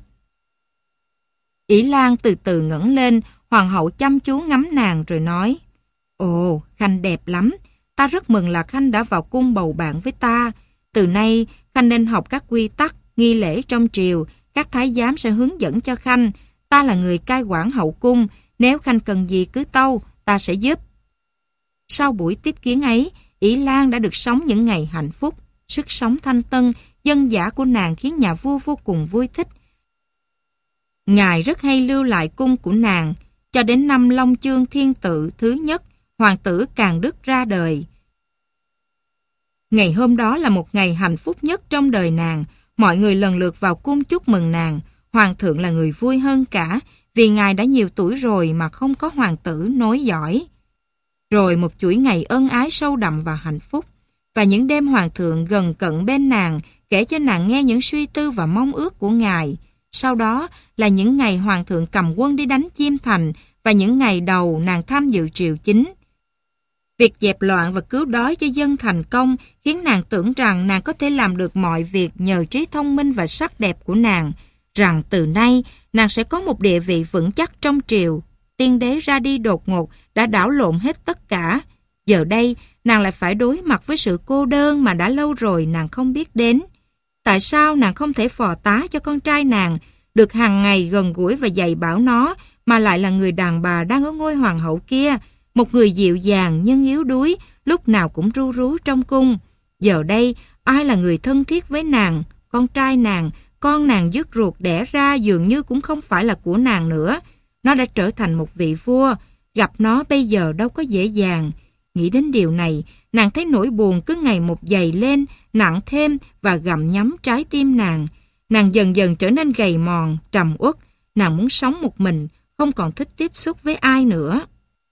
Ỷ Lan từ từ ngẩng lên, hoàng hậu chăm chú ngắm nàng rồi nói: Ồ, Khanh đẹp lắm, ta rất mừng là Khanh đã vào cung bầu bạn với ta. Từ nay, Khanh nên học các quy tắc, nghi lễ trong triều, các thái giám sẽ hướng dẫn cho Khanh. Ta là người cai quản hậu cung, nếu Khanh cần gì cứ tâu, ta sẽ giúp. Sau buổi tiếp kiến ấy, Ỷ Lan đã được sống những ngày hạnh phúc. Sức sống thanh tân, dân dã của nàng khiến nhà vua vô cùng vui thích. Ngài rất hay lưu lại cung của nàng, cho đến năm Long Chương Thiên Tự thứ nhất, hoàng tử Càn Đức ra đời. Ngày hôm đó là một ngày hạnh phúc nhất trong đời nàng, mọi người lần lượt vào cung chúc mừng nàng. Hoàng thượng là người vui hơn cả, vì ngài đã nhiều tuổi rồi mà không có hoàng tử nối dõi. Rồi một chuỗi ngày ân ái sâu đậm và hạnh phúc, và những đêm hoàng thượng gần cận bên nàng, kể cho nàng nghe những suy tư và mong ước của ngài. Sau đó là những ngày hoàng thượng cầm quân đi đánh Chiêm Thành, và những ngày đầu nàng tham dự triều chính. Việc dẹp loạn và cứu đói cho dân thành công khiến nàng tưởng rằng nàng có thể làm được mọi việc nhờ trí thông minh và sắc đẹp của nàng, rằng từ nay nàng sẽ có một địa vị vững chắc trong triều. Tiên đế ra đi đột ngột đã đảo lộn hết tất cả. Giờ đây nàng lại phải đối mặt với sự cô đơn mà đã lâu rồi nàng không biết đến. Tại sao nàng không thể phò tá cho con trai nàng, được hàng ngày gần gũi và dạy bảo nó, mà lại là người đàn bà đang ở ngôi hoàng hậu kia, một người dịu dàng nhưng yếu đuối, lúc nào cũng ru rú trong cung. Giờ đây, ai là người thân thiết với nàng? Con trai nàng, con nàng dứt ruột đẻ ra dường như cũng không phải là của nàng nữa. Nó đã trở thành một vị vua, gặp nó bây giờ đâu có dễ dàng. Nghĩ đến điều này, nàng thấy nỗi buồn cứ ngày một dày lên, nặng thêm và gặm nhấm trái tim nàng. Nàng dần dần trở nên gầy mòn, trầm uất. Nàng muốn sống một mình, không còn thích tiếp xúc với ai nữa.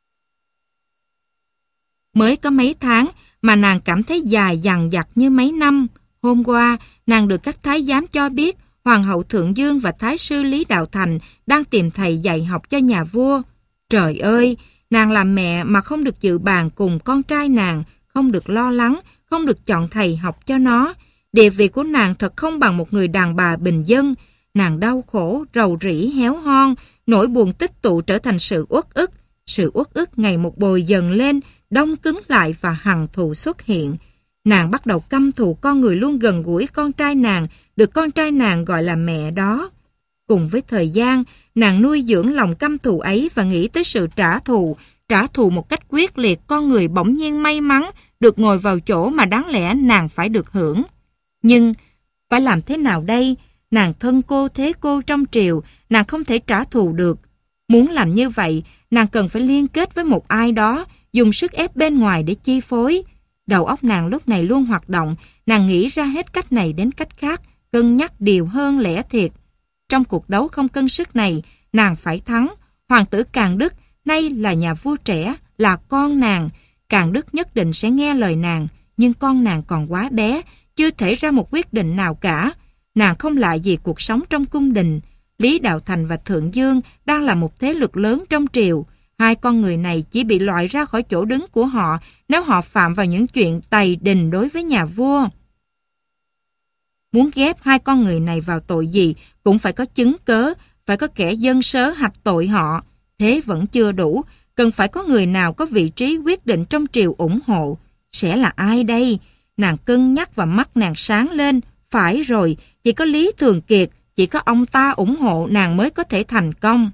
Mới có mấy tháng mà nàng cảm thấy dài dằng dặc như mấy năm. Hôm qua, nàng được các thái giám cho biết Hoàng hậu Thượng Dương và Thái sư Lý Đạo Thành đang tìm thầy dạy học cho nhà vua. Trời ơi, nàng làm mẹ mà không được dự bàn cùng con trai nàng, không được lo lắng, không được chọn thầy học cho nó. Địa vị của nàng thật không bằng một người đàn bà bình dân. Nàng đau khổ, rầu rĩ, héo hon, nỗi buồn tích tụ trở thành sự uất ức. Sự uất ức ngày một bồi dần lên, đông cứng lại và hằn thù xuất hiện. Nàng bắt đầu căm thù con người luôn gần gũi con trai nàng, được con trai nàng gọi là mẹ đó. Cùng với thời gian, nàng nuôi dưỡng lòng căm thù ấy và nghĩ tới sự trả thù, trả thù một cách quyết liệt. Con người bỗng nhiên may mắn được ngồi vào chỗ mà đáng lẽ nàng phải được hưởng. Nhưng phải làm thế nào đây? Nàng thân cô thế cô trong triều, nàng không thể trả thù được. Muốn làm như vậy, nàng cần phải liên kết với một ai đó, dùng sức ép bên ngoài để chi phối. Đầu óc nàng lúc này luôn hoạt động, nàng nghĩ ra hết cách này đến cách khác, cân nhắc điều hơn lẽ thiệt. Trong cuộc đấu không cân sức này, nàng phải thắng. Hoàng tử Càn Đức nay là nhà vua trẻ, là con nàng. Càn Đức nhất định sẽ nghe lời nàng, nhưng con nàng còn quá bé, chưa thể ra một quyết định nào cả. Nàng không lạ gì cuộc sống trong cung đình. Lý Đạo Thành và Thượng Dương đang là một thế lực lớn trong triều. Hai con người này chỉ bị loại ra khỏi chỗ đứng của họ nếu họ phạm vào những chuyện tày đình đối với nhà vua. Muốn ghép hai con người này vào tội gì cũng phải có chứng cớ, phải có kẻ dân sớ hạch tội họ. Thế vẫn chưa đủ, cần phải có người nào có vị trí quyết định trong triều ủng hộ. Sẽ là ai đây? Nàng cân nhắc và mắt nàng sáng lên. Phải rồi, chỉ có Lý Thường Kiệt, chỉ có ông ta ủng hộ nàng mới có thể thành công.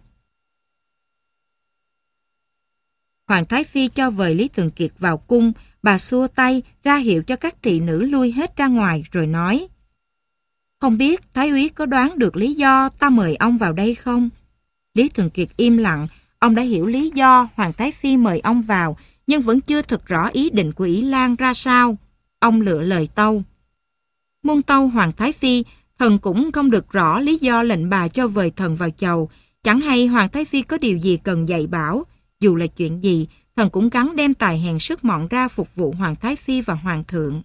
Hoàng Thái Phi cho vời Lý Thường Kiệt vào cung, bà xua tay ra hiệu cho các thị nữ lui hết ra ngoài rồi nói: Không biết Thái úy có đoán được lý do ta mời ông vào đây không? Lý Thường Kiệt im lặng, ông đã hiểu lý do Hoàng Thái Phi mời ông vào, nhưng vẫn chưa thực rõ ý định của Ỷ Lan ra sao. Ông lựa lời tâu: Muôn tâu Hoàng Thái Phi, thần cũng không được rõ lý do lệnh bà cho vời thần vào chầu. Chẳng hay Hoàng Thái Phi có điều gì cần dạy bảo. Dù là chuyện gì, thần cũng gắng đem tài hèn sức mọn ra phục vụ Hoàng Thái Phi và Hoàng thượng.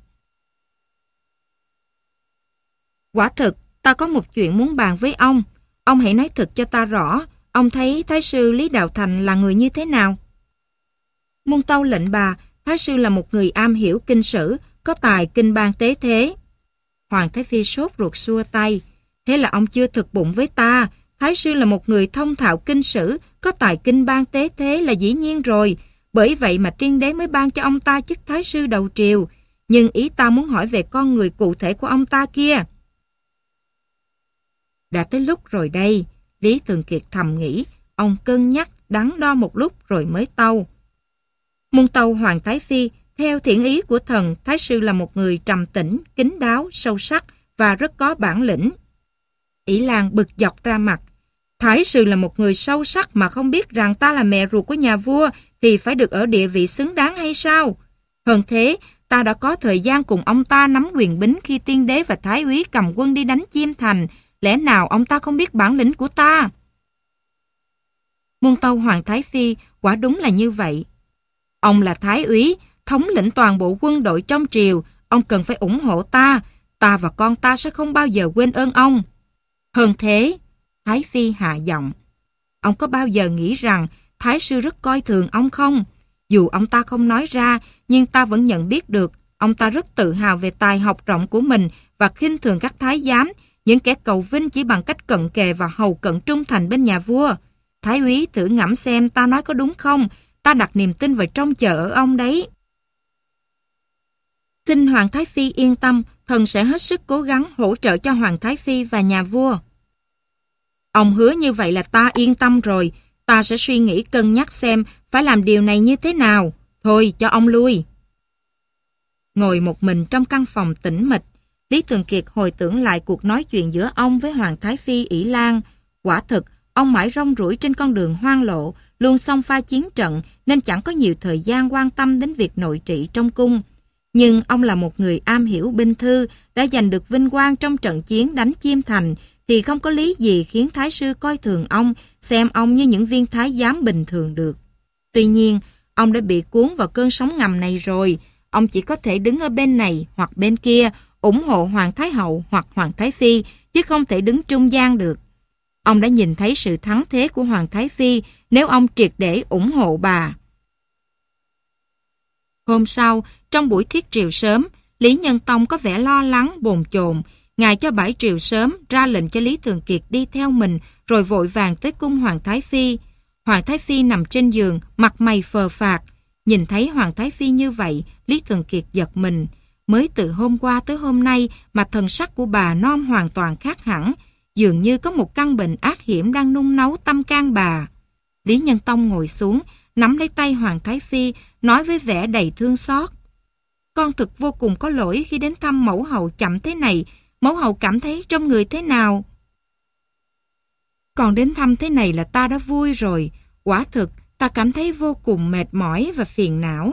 Quả thực, ta có một chuyện muốn bàn với ông. Ông hãy nói thật cho ta rõ, ông thấy Thái sư Lý Đạo Thành là người như thế nào? Muôn tâu lệnh bà, Thái sư là một người am hiểu kinh sử, có tài kinh ban tế thế. Hoàng Thái Phi sốt ruột xua tay. Thế là ông chưa thực bụng với ta. Thái sư là một người thông thạo kinh sử, có tài kinh ban tế thế là dĩ nhiên rồi. Bởi vậy mà tiên đế mới ban cho ông ta chức Thái sư đầu triều. Nhưng ý ta muốn hỏi về con người cụ thể của ông ta kia. Đã tới lúc rồi đây, Lý Thường Kiệt thầm nghĩ. Ông cân nhắc, đắn đo một lúc rồi mới tâu. Muôn tâu Hoàng Thái Phi, theo thiện ý của thần, Thái sư là một người trầm tĩnh, kín đáo, sâu sắc và rất có bản lĩnh. Ỷ Lan bực dọc ra mặt. Thái sư là một người sâu sắc mà không biết rằng ta là mẹ ruột của nhà vua thì phải được ở địa vị xứng đáng hay sao? Hơn thế, ta đã có thời gian cùng ông ta nắm quyền bính khi tiên đế và thái úy cầm quân đi đánh Chiêm Thành. Lẽ nào ông ta không biết bản lĩnh của ta? Muôn tâu Hoàng Thái Phi, quả đúng là như vậy. Ông là thái úy, thống lĩnh toàn bộ quân đội trong triều, ông cần phải ủng hộ ta. Ta và con ta sẽ không bao giờ quên ơn ông. Hơn thế, Thái Phi hạ giọng. Ông có bao giờ nghĩ rằng Thái sư rất coi thường ông không? Dù ông ta không nói ra, nhưng ta vẫn nhận biết được. Ông ta rất tự hào về tài học rộng của mình và khinh thường các thái giám, những kẻ cầu vinh chỉ bằng cách cận kề và hầu cận trung thành bên nhà vua. Thái úy thử ngẫm xem ta nói có đúng không? Ta đặt niềm tin và trông chờ ở ông đấy. Xin Hoàng Thái Phi yên tâm, thần sẽ hết sức cố gắng hỗ trợ cho Hoàng Thái Phi và nhà vua. Ông hứa như vậy là ta yên tâm rồi. Ta sẽ suy nghĩ cân nhắc xem phải làm điều này như thế nào. Thôi cho ông lui. Ngồi một mình trong căn phòng tĩnh mịch, Lý Thường Kiệt hồi tưởng lại cuộc nói chuyện giữa ông với Hoàng Thái Phi Ỷ Lan. Quả thực, Ông mãi rong ruổi trên con đường hoang lộ, luôn xông pha chiến trận nên chẳng có nhiều thời gian quan tâm đến việc nội trị trong cung. Nhưng ông là một người am hiểu binh thư, đã giành được vinh quang trong trận chiến đánh Chiêm Thành, thì không có lý gì khiến thái sư coi thường ông, xem ông như những viên thái giám bình thường được. Tuy nhiên, ông đã bị cuốn vào cơn sóng ngầm này rồi. Ông chỉ có thể đứng ở bên này hoặc bên kia, ủng hộ Hoàng Thái Hậu hoặc Hoàng Thái Phi, chứ không thể đứng trung gian được. Ông đã nhìn thấy sự thắng thế của Hoàng Thái Phi nếu ông triệt để ủng hộ bà. Hôm sau, trong buổi thiết triều sớm, Lý Nhân Tông có vẻ lo lắng, bồn chồn. Ngài cho bãi triều sớm, ra lệnh cho Lý Thường Kiệt đi theo mình, rồi vội vàng tới cung Hoàng Thái Phi. Hoàng Thái Phi nằm trên giường, mặt mày phờ phạc. Nhìn thấy Hoàng Thái Phi như vậy, Lý Thường Kiệt giật mình. Mới từ hôm qua tới hôm nay mà thần sắc của bà non hoàn toàn khác hẳn, dường như có một căn bệnh ác hiểm đang nung nấu tâm can bà. Lý Nhân Tông ngồi xuống, nắm lấy tay Hoàng Thái Phi, nói với vẻ đầy thương xót. Con thực vô cùng có lỗi khi đến thăm mẫu hậu chậm thế này. Mẫu hậu cảm thấy trong người thế nào? Còn đến thăm thế này là ta đã vui rồi. Quả thực, ta cảm thấy vô cùng mệt mỏi và phiền não.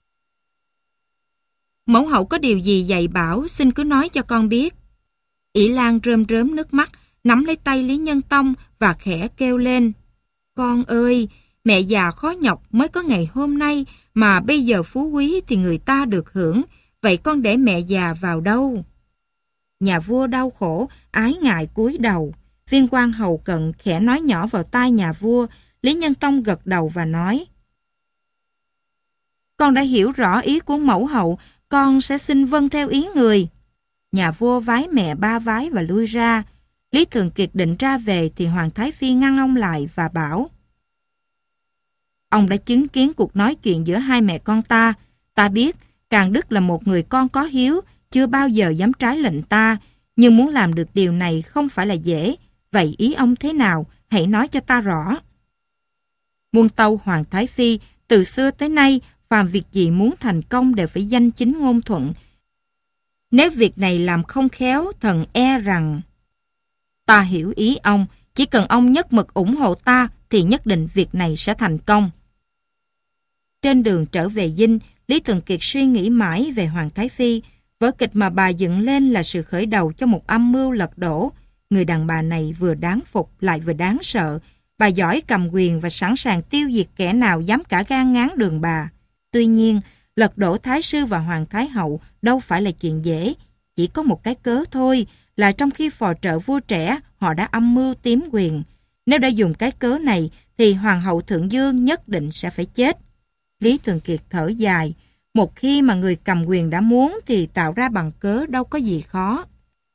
Mẫu hậu có điều gì dạy bảo, xin cứ nói cho con biết. Ỷ Lan rơm rớm nước mắt, nắm lấy tay Lý Nhân Tông và khẽ kêu lên. Con ơi, mẹ già khó nhọc mới có ngày hôm nay, mà bây giờ phú quý thì người ta được hưởng, vậy con để mẹ già vào đâu? Nhà vua đau khổ, ái ngại cúi đầu. Viên quan hầu cận khẽ nói nhỏ vào tai nhà vua. Lý Nhân Tông gật đầu và nói. Con đã hiểu rõ ý của mẫu hậu, con sẽ xin vâng theo ý người. Nhà vua vái mẹ ba vái và lui ra. Lý Thường Kiệt định ra về thì Hoàng Thái Phi ngăn ông lại và bảo. Ông đã chứng kiến cuộc nói chuyện giữa hai mẹ con ta. Ta biết Càng Đức là một người con có hiếu, chưa bao giờ dám trái lệnh ta, nhưng muốn làm được điều này không phải là dễ. Vậy ý ông thế nào? Hãy nói cho ta rõ. Muôn tâu Hoàng Thái Phi, từ xưa tới nay, phàm việc gì muốn thành công đều phải danh chính ngôn thuận. Nếu việc này làm không khéo, thần e rằng... Ta hiểu ý ông, chỉ cần ông nhất mực ủng hộ ta thì nhất định việc này sẽ thành công. Trên đường trở về Dinh, Lý Thường Kiệt suy nghĩ mãi về Hoàng Thái Phi. Vở kịch mà bà dựng lên là sự khởi đầu cho một âm mưu lật đổ. Người đàn bà này vừa đáng phục lại vừa đáng sợ. Bà giỏi cầm quyền và sẵn sàng tiêu diệt kẻ nào dám cả gan ngáng đường bà. Tuy nhiên, lật đổ Thái sư và Hoàng Thái hậu đâu phải là chuyện dễ. Chỉ có một cái cớ thôi, là trong khi phò trợ vua trẻ, họ đã âm mưu tiếm quyền. Nếu đã dùng cái cớ này, thì Hoàng hậu Thượng Dương nhất định sẽ phải chết. Lý Thường Kiệt thở dài. Một khi mà người cầm quyền đã muốn thì tạo ra bằng cớ đâu có gì khó.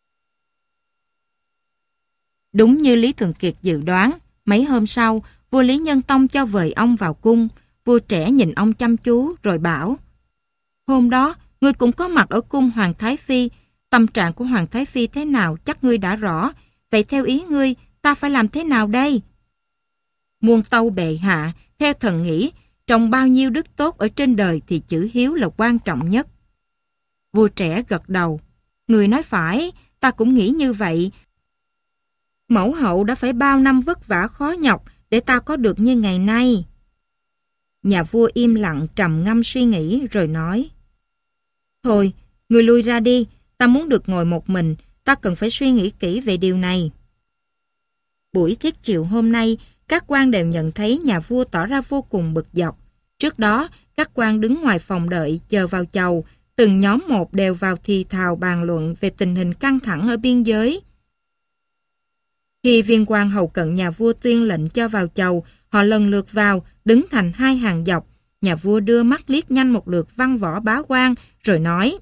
Đúng như Lý Thường Kiệt dự đoán, mấy hôm sau, vua Lý Nhân Tông cho vời ông vào cung. Vua trẻ nhìn ông chăm chú rồi bảo: Hôm đó, ngươi cũng có mặt ở cung Hoàng Thái Phi. Tâm trạng của Hoàng Thái Phi thế nào chắc ngươi đã rõ. Vậy theo ý ngươi, ta phải làm thế nào đây? Muôn tâu bệ hạ, theo thần nghĩ, trong bao nhiêu đức tốt ở trên đời thì chữ hiếu là quan trọng nhất. Vua trẻ gật đầu. Người nói phải, ta cũng nghĩ như vậy. Mẫu hậu đã phải bao năm vất vả khó nhọc để ta có được như ngày nay. Nhà vua im lặng trầm ngâm suy nghĩ rồi nói: Thôi, người lui ra đi, ta muốn được ngồi một mình, ta cần phải suy nghĩ kỹ về điều này. Buổi thiết triều hôm nay, các quan đều nhận thấy nhà vua tỏ ra vô cùng bực dọc. Trước đó, các quan đứng ngoài phòng đợi chờ vào chầu, từng nhóm một đều vào thì thào bàn luận về tình hình căng thẳng ở biên giới. Khi viên quan hầu cận nhà vua tuyên lệnh cho vào chầu, họ lần lượt vào, đứng thành hai hàng dọc. Nhà vua đưa mắt liếc nhanh một lượt văn võ bá quan, rồi nói: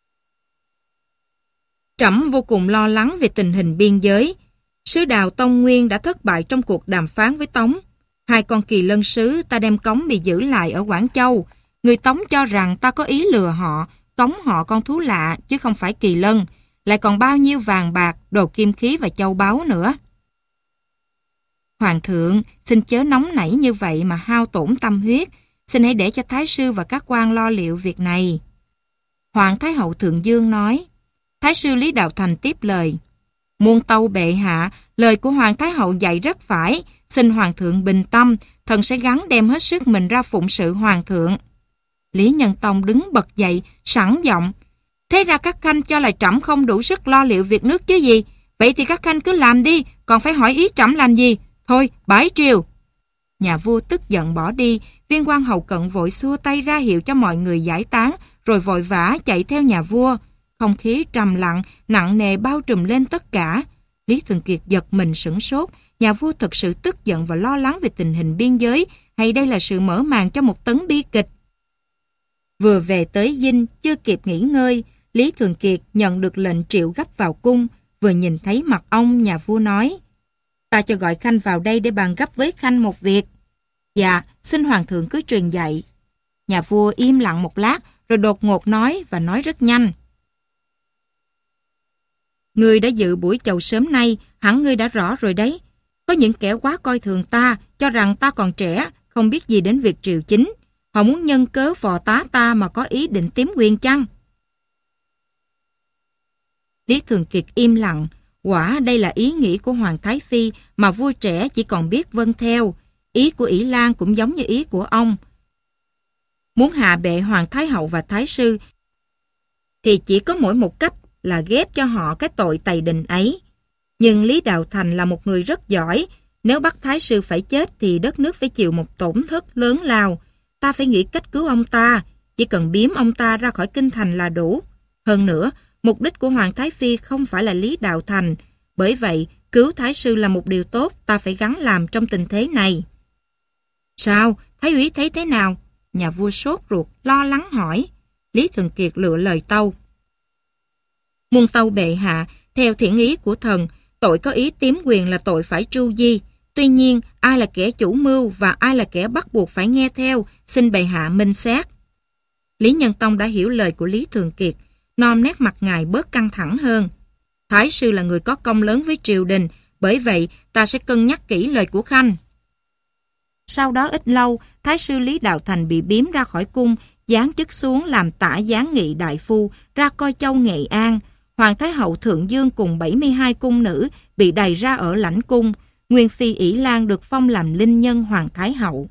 Trẫm vô cùng lo lắng về tình hình biên giới. Sứ Đào Tông Nguyên đã thất bại trong cuộc đàm phán với Tống. Hai con Kỳ Lân sứ ta đem cống bị giữ lại ở Quảng Châu. Người Tống cho rằng ta có ý lừa họ, cống họ con thú lạ chứ không phải Kỳ Lân. Lại còn bao nhiêu vàng bạc, đồ kim khí và châu báu nữa. Hoàng thượng, xin chớ nóng nảy như vậy mà hao tổn tâm huyết. Xin hãy để cho Thái sư và các quan lo liệu việc này. Hoàng Thái hậu Thượng Dương nói. Thái sư Lý Đạo Thành tiếp lời: Muôn tâu bệ hạ, lời của Hoàng Thái Hậu dạy rất phải, xin Hoàng thượng bình tâm, thần sẽ gắng đem hết sức mình ra phụng sự Hoàng thượng. Lý Nhân Tông đứng bật dậy, sẵn giọng. Thế ra các khanh cho là trẫm không đủ sức lo liệu việc nước chứ gì? Vậy thì các khanh cứ làm đi, còn phải hỏi ý trẫm làm gì? Thôi, bãi triều. Nhà vua tức giận bỏ đi, viên quan hầu cận vội xua tay ra hiệu cho mọi người giải tán, rồi vội vã chạy theo nhà vua. Không khí trầm lặng, nặng nề bao trùm lên tất cả. Lý Thường Kiệt giật mình sửng sốt, nhà vua thật sự tức giận và lo lắng về tình hình biên giới, hay đây là sự mở màn cho một tấn bi kịch? Vừa về tới dinh, chưa kịp nghỉ ngơi, Lý Thường Kiệt nhận được lệnh triệu gấp vào cung. Vừa nhìn thấy mặt ông, nhà vua nói, ta cho gọi khanh vào đây để bàn gấp với khanh một việc. Dạ, xin Hoàng thượng cứ truyền dạy. Nhà vua im lặng một lát, rồi đột ngột nói và nói rất nhanh. Ngươi đã dự buổi chầu sớm nay, hẳn ngươi đã rõ rồi đấy. Có những kẻ quá coi thường ta, cho rằng ta còn trẻ, không biết gì đến việc triều chính. Họ muốn nhân cớ phò tá ta mà có ý định tiếm quyền chăng? Lý Thường Kiệt im lặng. Quả đây là ý nghĩ của Hoàng Thái Phi mà vua trẻ chỉ còn biết vâng theo. Ý của ỷ Lan cũng giống như ý của ông. Muốn hạ bệ Hoàng Thái Hậu và Thái Sư thì chỉ có mỗi một cách là ghép cho họ cái tội tày đình ấy. Nhưng Lý Đạo Thành là một người rất giỏi. Nếu bắt Thái Sư phải chết thì đất nước phải chịu một tổn thất lớn lao. Ta phải nghĩ cách cứu ông ta. Chỉ cần biếm ông ta ra khỏi kinh thành là đủ. Hơn nữa, mục đích của Hoàng Thái Phi không phải là Lý Đạo Thành. Bởi vậy, cứu Thái Sư là một điều tốt ta phải gắng làm trong tình thế này. Sao? Thái úy thấy thế nào? Nhà vua sốt ruột, lo lắng hỏi. Lý Thường Kiệt lựa lời tâu. Muôn tâu bệ hạ, theo thiện ý của thần, tội có ý tiếm quyền là tội phải tru di. Tuy nhiên, ai là kẻ chủ mưu và ai là kẻ bắt buộc phải nghe theo, xin bệ hạ minh xét. Lý Nhân Tông đã hiểu lời của Lý Thường Kiệt, nom nét mặt ngài bớt căng thẳng hơn. Thái Sư là người có công lớn với triều đình, bởi vậy ta sẽ cân nhắc kỹ lời của khanh. Sau đó ít lâu, Thái Sư Lý Đạo Thành bị biếm ra khỏi cung, giáng chức xuống làm tả giáng nghị đại phu, ra coi châu Nghệ An. Hoàng Thái Hậu Thượng Dương cùng bảy mươi hai cung nữ bị đày ra ở lãnh cung. Nguyên phi ỷ Lan được phong làm linh nhân Hoàng Thái Hậu.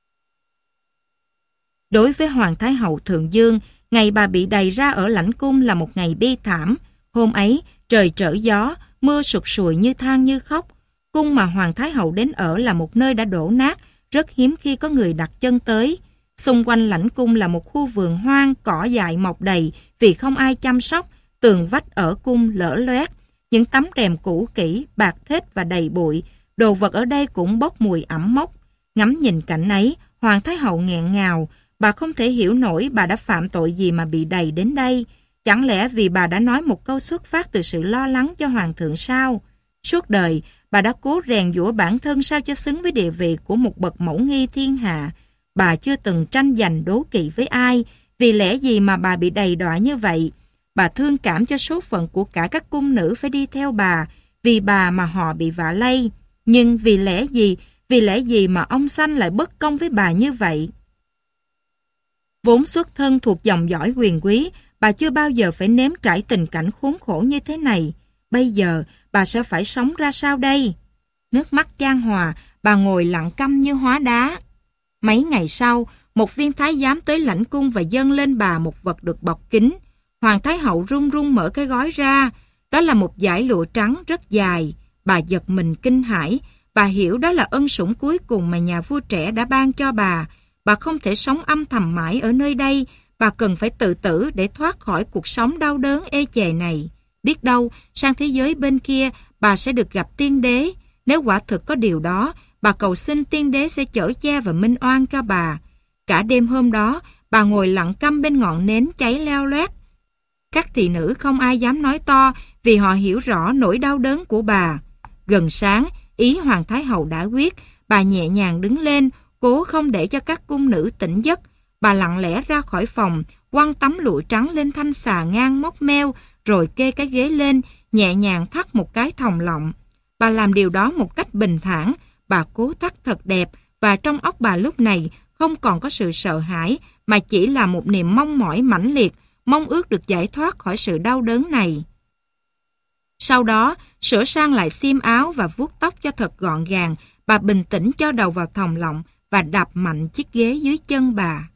Đối với Hoàng Thái Hậu Thượng Dương, ngày bà bị đày ra ở lãnh cung là một ngày bi thảm. Hôm ấy, trời trở gió, mưa sụt sùi như than như khóc. Cung mà Hoàng Thái Hậu đến ở là một nơi đã đổ nát, rất hiếm khi có người đặt chân tới. Xung quanh lãnh cung là một khu vườn hoang, cỏ dại mọc đầy vì không ai chăm sóc. Tường vách ở cung lở loét, những tấm rèm cũ kỹ, bạc thết và đầy bụi. Đồ vật ở đây cũng bốc mùi ẩm mốc. Ngắm nhìn cảnh ấy, Hoàng Thái Hậu nghẹn ngào. Bà không thể hiểu nổi bà đã phạm tội gì mà bị đày đến đây. Chẳng lẽ vì bà đã nói một câu xuất phát từ sự lo lắng cho Hoàng thượng sao? Suốt đời, bà đã cố rèn giũa bản thân sao cho xứng với địa vị của một bậc mẫu nghi thiên hạ. Bà chưa từng tranh giành đố kỵ với ai. Vì lẽ gì mà bà bị đầy đọa như vậy? Bà thương cảm cho số phận của cả các cung nữ phải đi theo bà. Vì bà mà họ bị vạ lây. Nhưng vì lẽ gì, vì lẽ gì mà ông Sanh lại bất công với bà như vậy? Vốn xuất thân thuộc dòng dõi quyền quý, bà chưa bao giờ phải nếm trải tình cảnh khốn khổ như thế này. Bây giờ, bà sẽ phải sống ra sao đây? Nước mắt chan hòa, bà ngồi lặng câm như hóa đá. Mấy ngày sau, một viên thái giám tới lãnh cung và dâng lên bà một vật được bọc kín. Hoàng Thái Hậu run run mở cái gói ra. Đó là một dải lụa trắng rất dài. Bà giật mình kinh hãi. Bà hiểu đó là ân sủng cuối cùng mà nhà vua trẻ đã ban cho bà. Bà không thể sống âm thầm mãi ở nơi đây. Bà cần phải tự tử để thoát khỏi cuộc sống đau đớn ê chề này. Biết đâu, sang thế giới bên kia, bà sẽ được gặp tiên đế. Nếu quả thực có điều đó, bà cầu xin tiên đế sẽ chở che và minh oan cho bà. Cả đêm hôm đó, bà ngồi lặng câm bên ngọn nến cháy leo loét. Các thị nữ không ai dám nói to vì họ hiểu rõ nỗi đau đớn của bà. Gần sáng, ý Hoàng Thái Hậu đã quyết, bà nhẹ nhàng đứng lên, cố không để cho các cung nữ tỉnh giấc. Bà lặng lẽ ra khỏi phòng, quăng tấm lụa trắng lên thanh xà ngang móc meo, rồi kê cái ghế lên, nhẹ nhàng thắt một cái thòng lọng. Bà làm điều đó một cách bình thản, bà cố thắt thật đẹp, và trong óc bà lúc này không còn có sự sợ hãi, mà chỉ là một niềm mong mỏi mãnh liệt, mong ước được giải thoát khỏi sự đau đớn này. Sau đó, sửa sang lại xiêm áo và vuốt tóc cho thật gọn gàng, bà bình tĩnh cho đầu vào thòng lọng và đạp mạnh chiếc ghế dưới chân bà.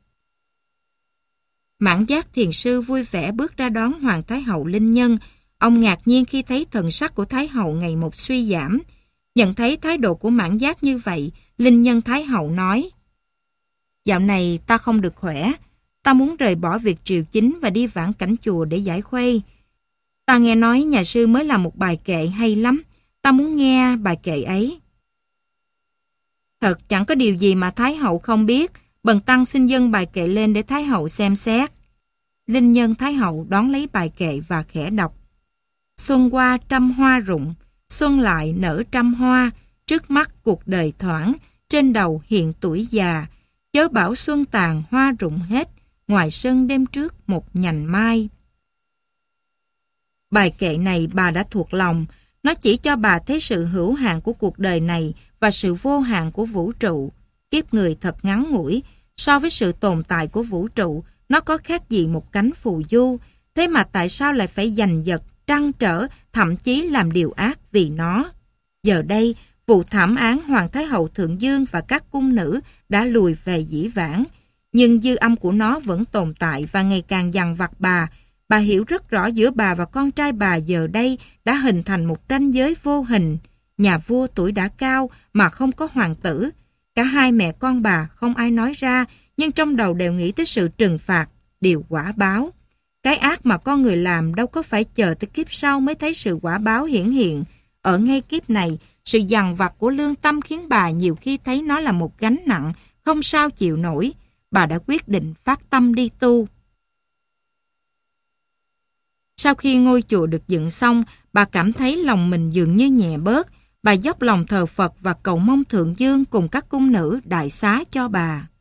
Mãn Giác thiền sư vui vẻ bước ra đón Hoàng Thái hậu Linh Nhân. Ông ngạc nhiên khi thấy thần sắc của Thái hậu ngày một suy giảm. Nhận thấy thái độ của Mãn Giác như vậy, Linh Nhân Thái hậu nói: Dạo này ta không được khỏe, ta muốn rời bỏ việc triều chính và đi vãn cảnh chùa để giải khuây. Ta nghe nói nhà sư mới làm một bài kệ hay lắm, ta muốn nghe bài kệ ấy. Thật chẳng có điều gì mà Thái hậu không biết, bần tăng xin dâng bài kệ lên để Thái hậu xem xét. Linh Nhân Thái hậu đón lấy bài kệ và khẽ đọc: Xuân qua trăm hoa rụng, xuân lại nở trăm hoa, trước mắt cuộc đời thoảng, trên đầu hiện tuổi già, chớ bảo xuân tàn hoa rụng hết, ngoài sân đêm trước một nhành mai. Bài kệ này bà đã thuộc lòng, nó chỉ cho bà thấy sự hữu hạn của cuộc đời này và sự vô hạn của vũ trụ. Kiếp người thật ngắn ngủi, so với sự tồn tại của vũ trụ, nó có khác gì một cánh phù du, thế mà tại sao lại phải giành giật, trăn trở, thậm chí làm điều ác vì nó. Giờ đây, vụ thảm án Hoàng Thái hậu Thượng Dương và các cung nữ đã lùi về dĩ vãng, nhưng dư âm của nó vẫn tồn tại và ngày càng dằn vặt bà. Bà hiểu rất rõ giữa bà và con trai bà giờ đây đã hình thành một ranh giới vô hình. Nhà vua tuổi đã cao mà không có hoàng tử. Cả hai mẹ con bà không ai nói ra, nhưng trong đầu đều nghĩ tới sự trừng phạt, điều quả báo. Cái ác mà con người làm đâu có phải chờ tới kiếp sau mới thấy sự quả báo hiển hiện. Ở ngay kiếp này, sự dằn vặt của lương tâm khiến bà nhiều khi thấy nó là một gánh nặng, không sao chịu nổi. Bà đã quyết định phát tâm đi tu. Sau khi ngôi chùa được dựng xong, bà cảm thấy lòng mình dường như nhẹ bớt. Bà dốc lòng thờ Phật và cầu mong Thượng Dương cùng các cung nữ đại xá cho bà.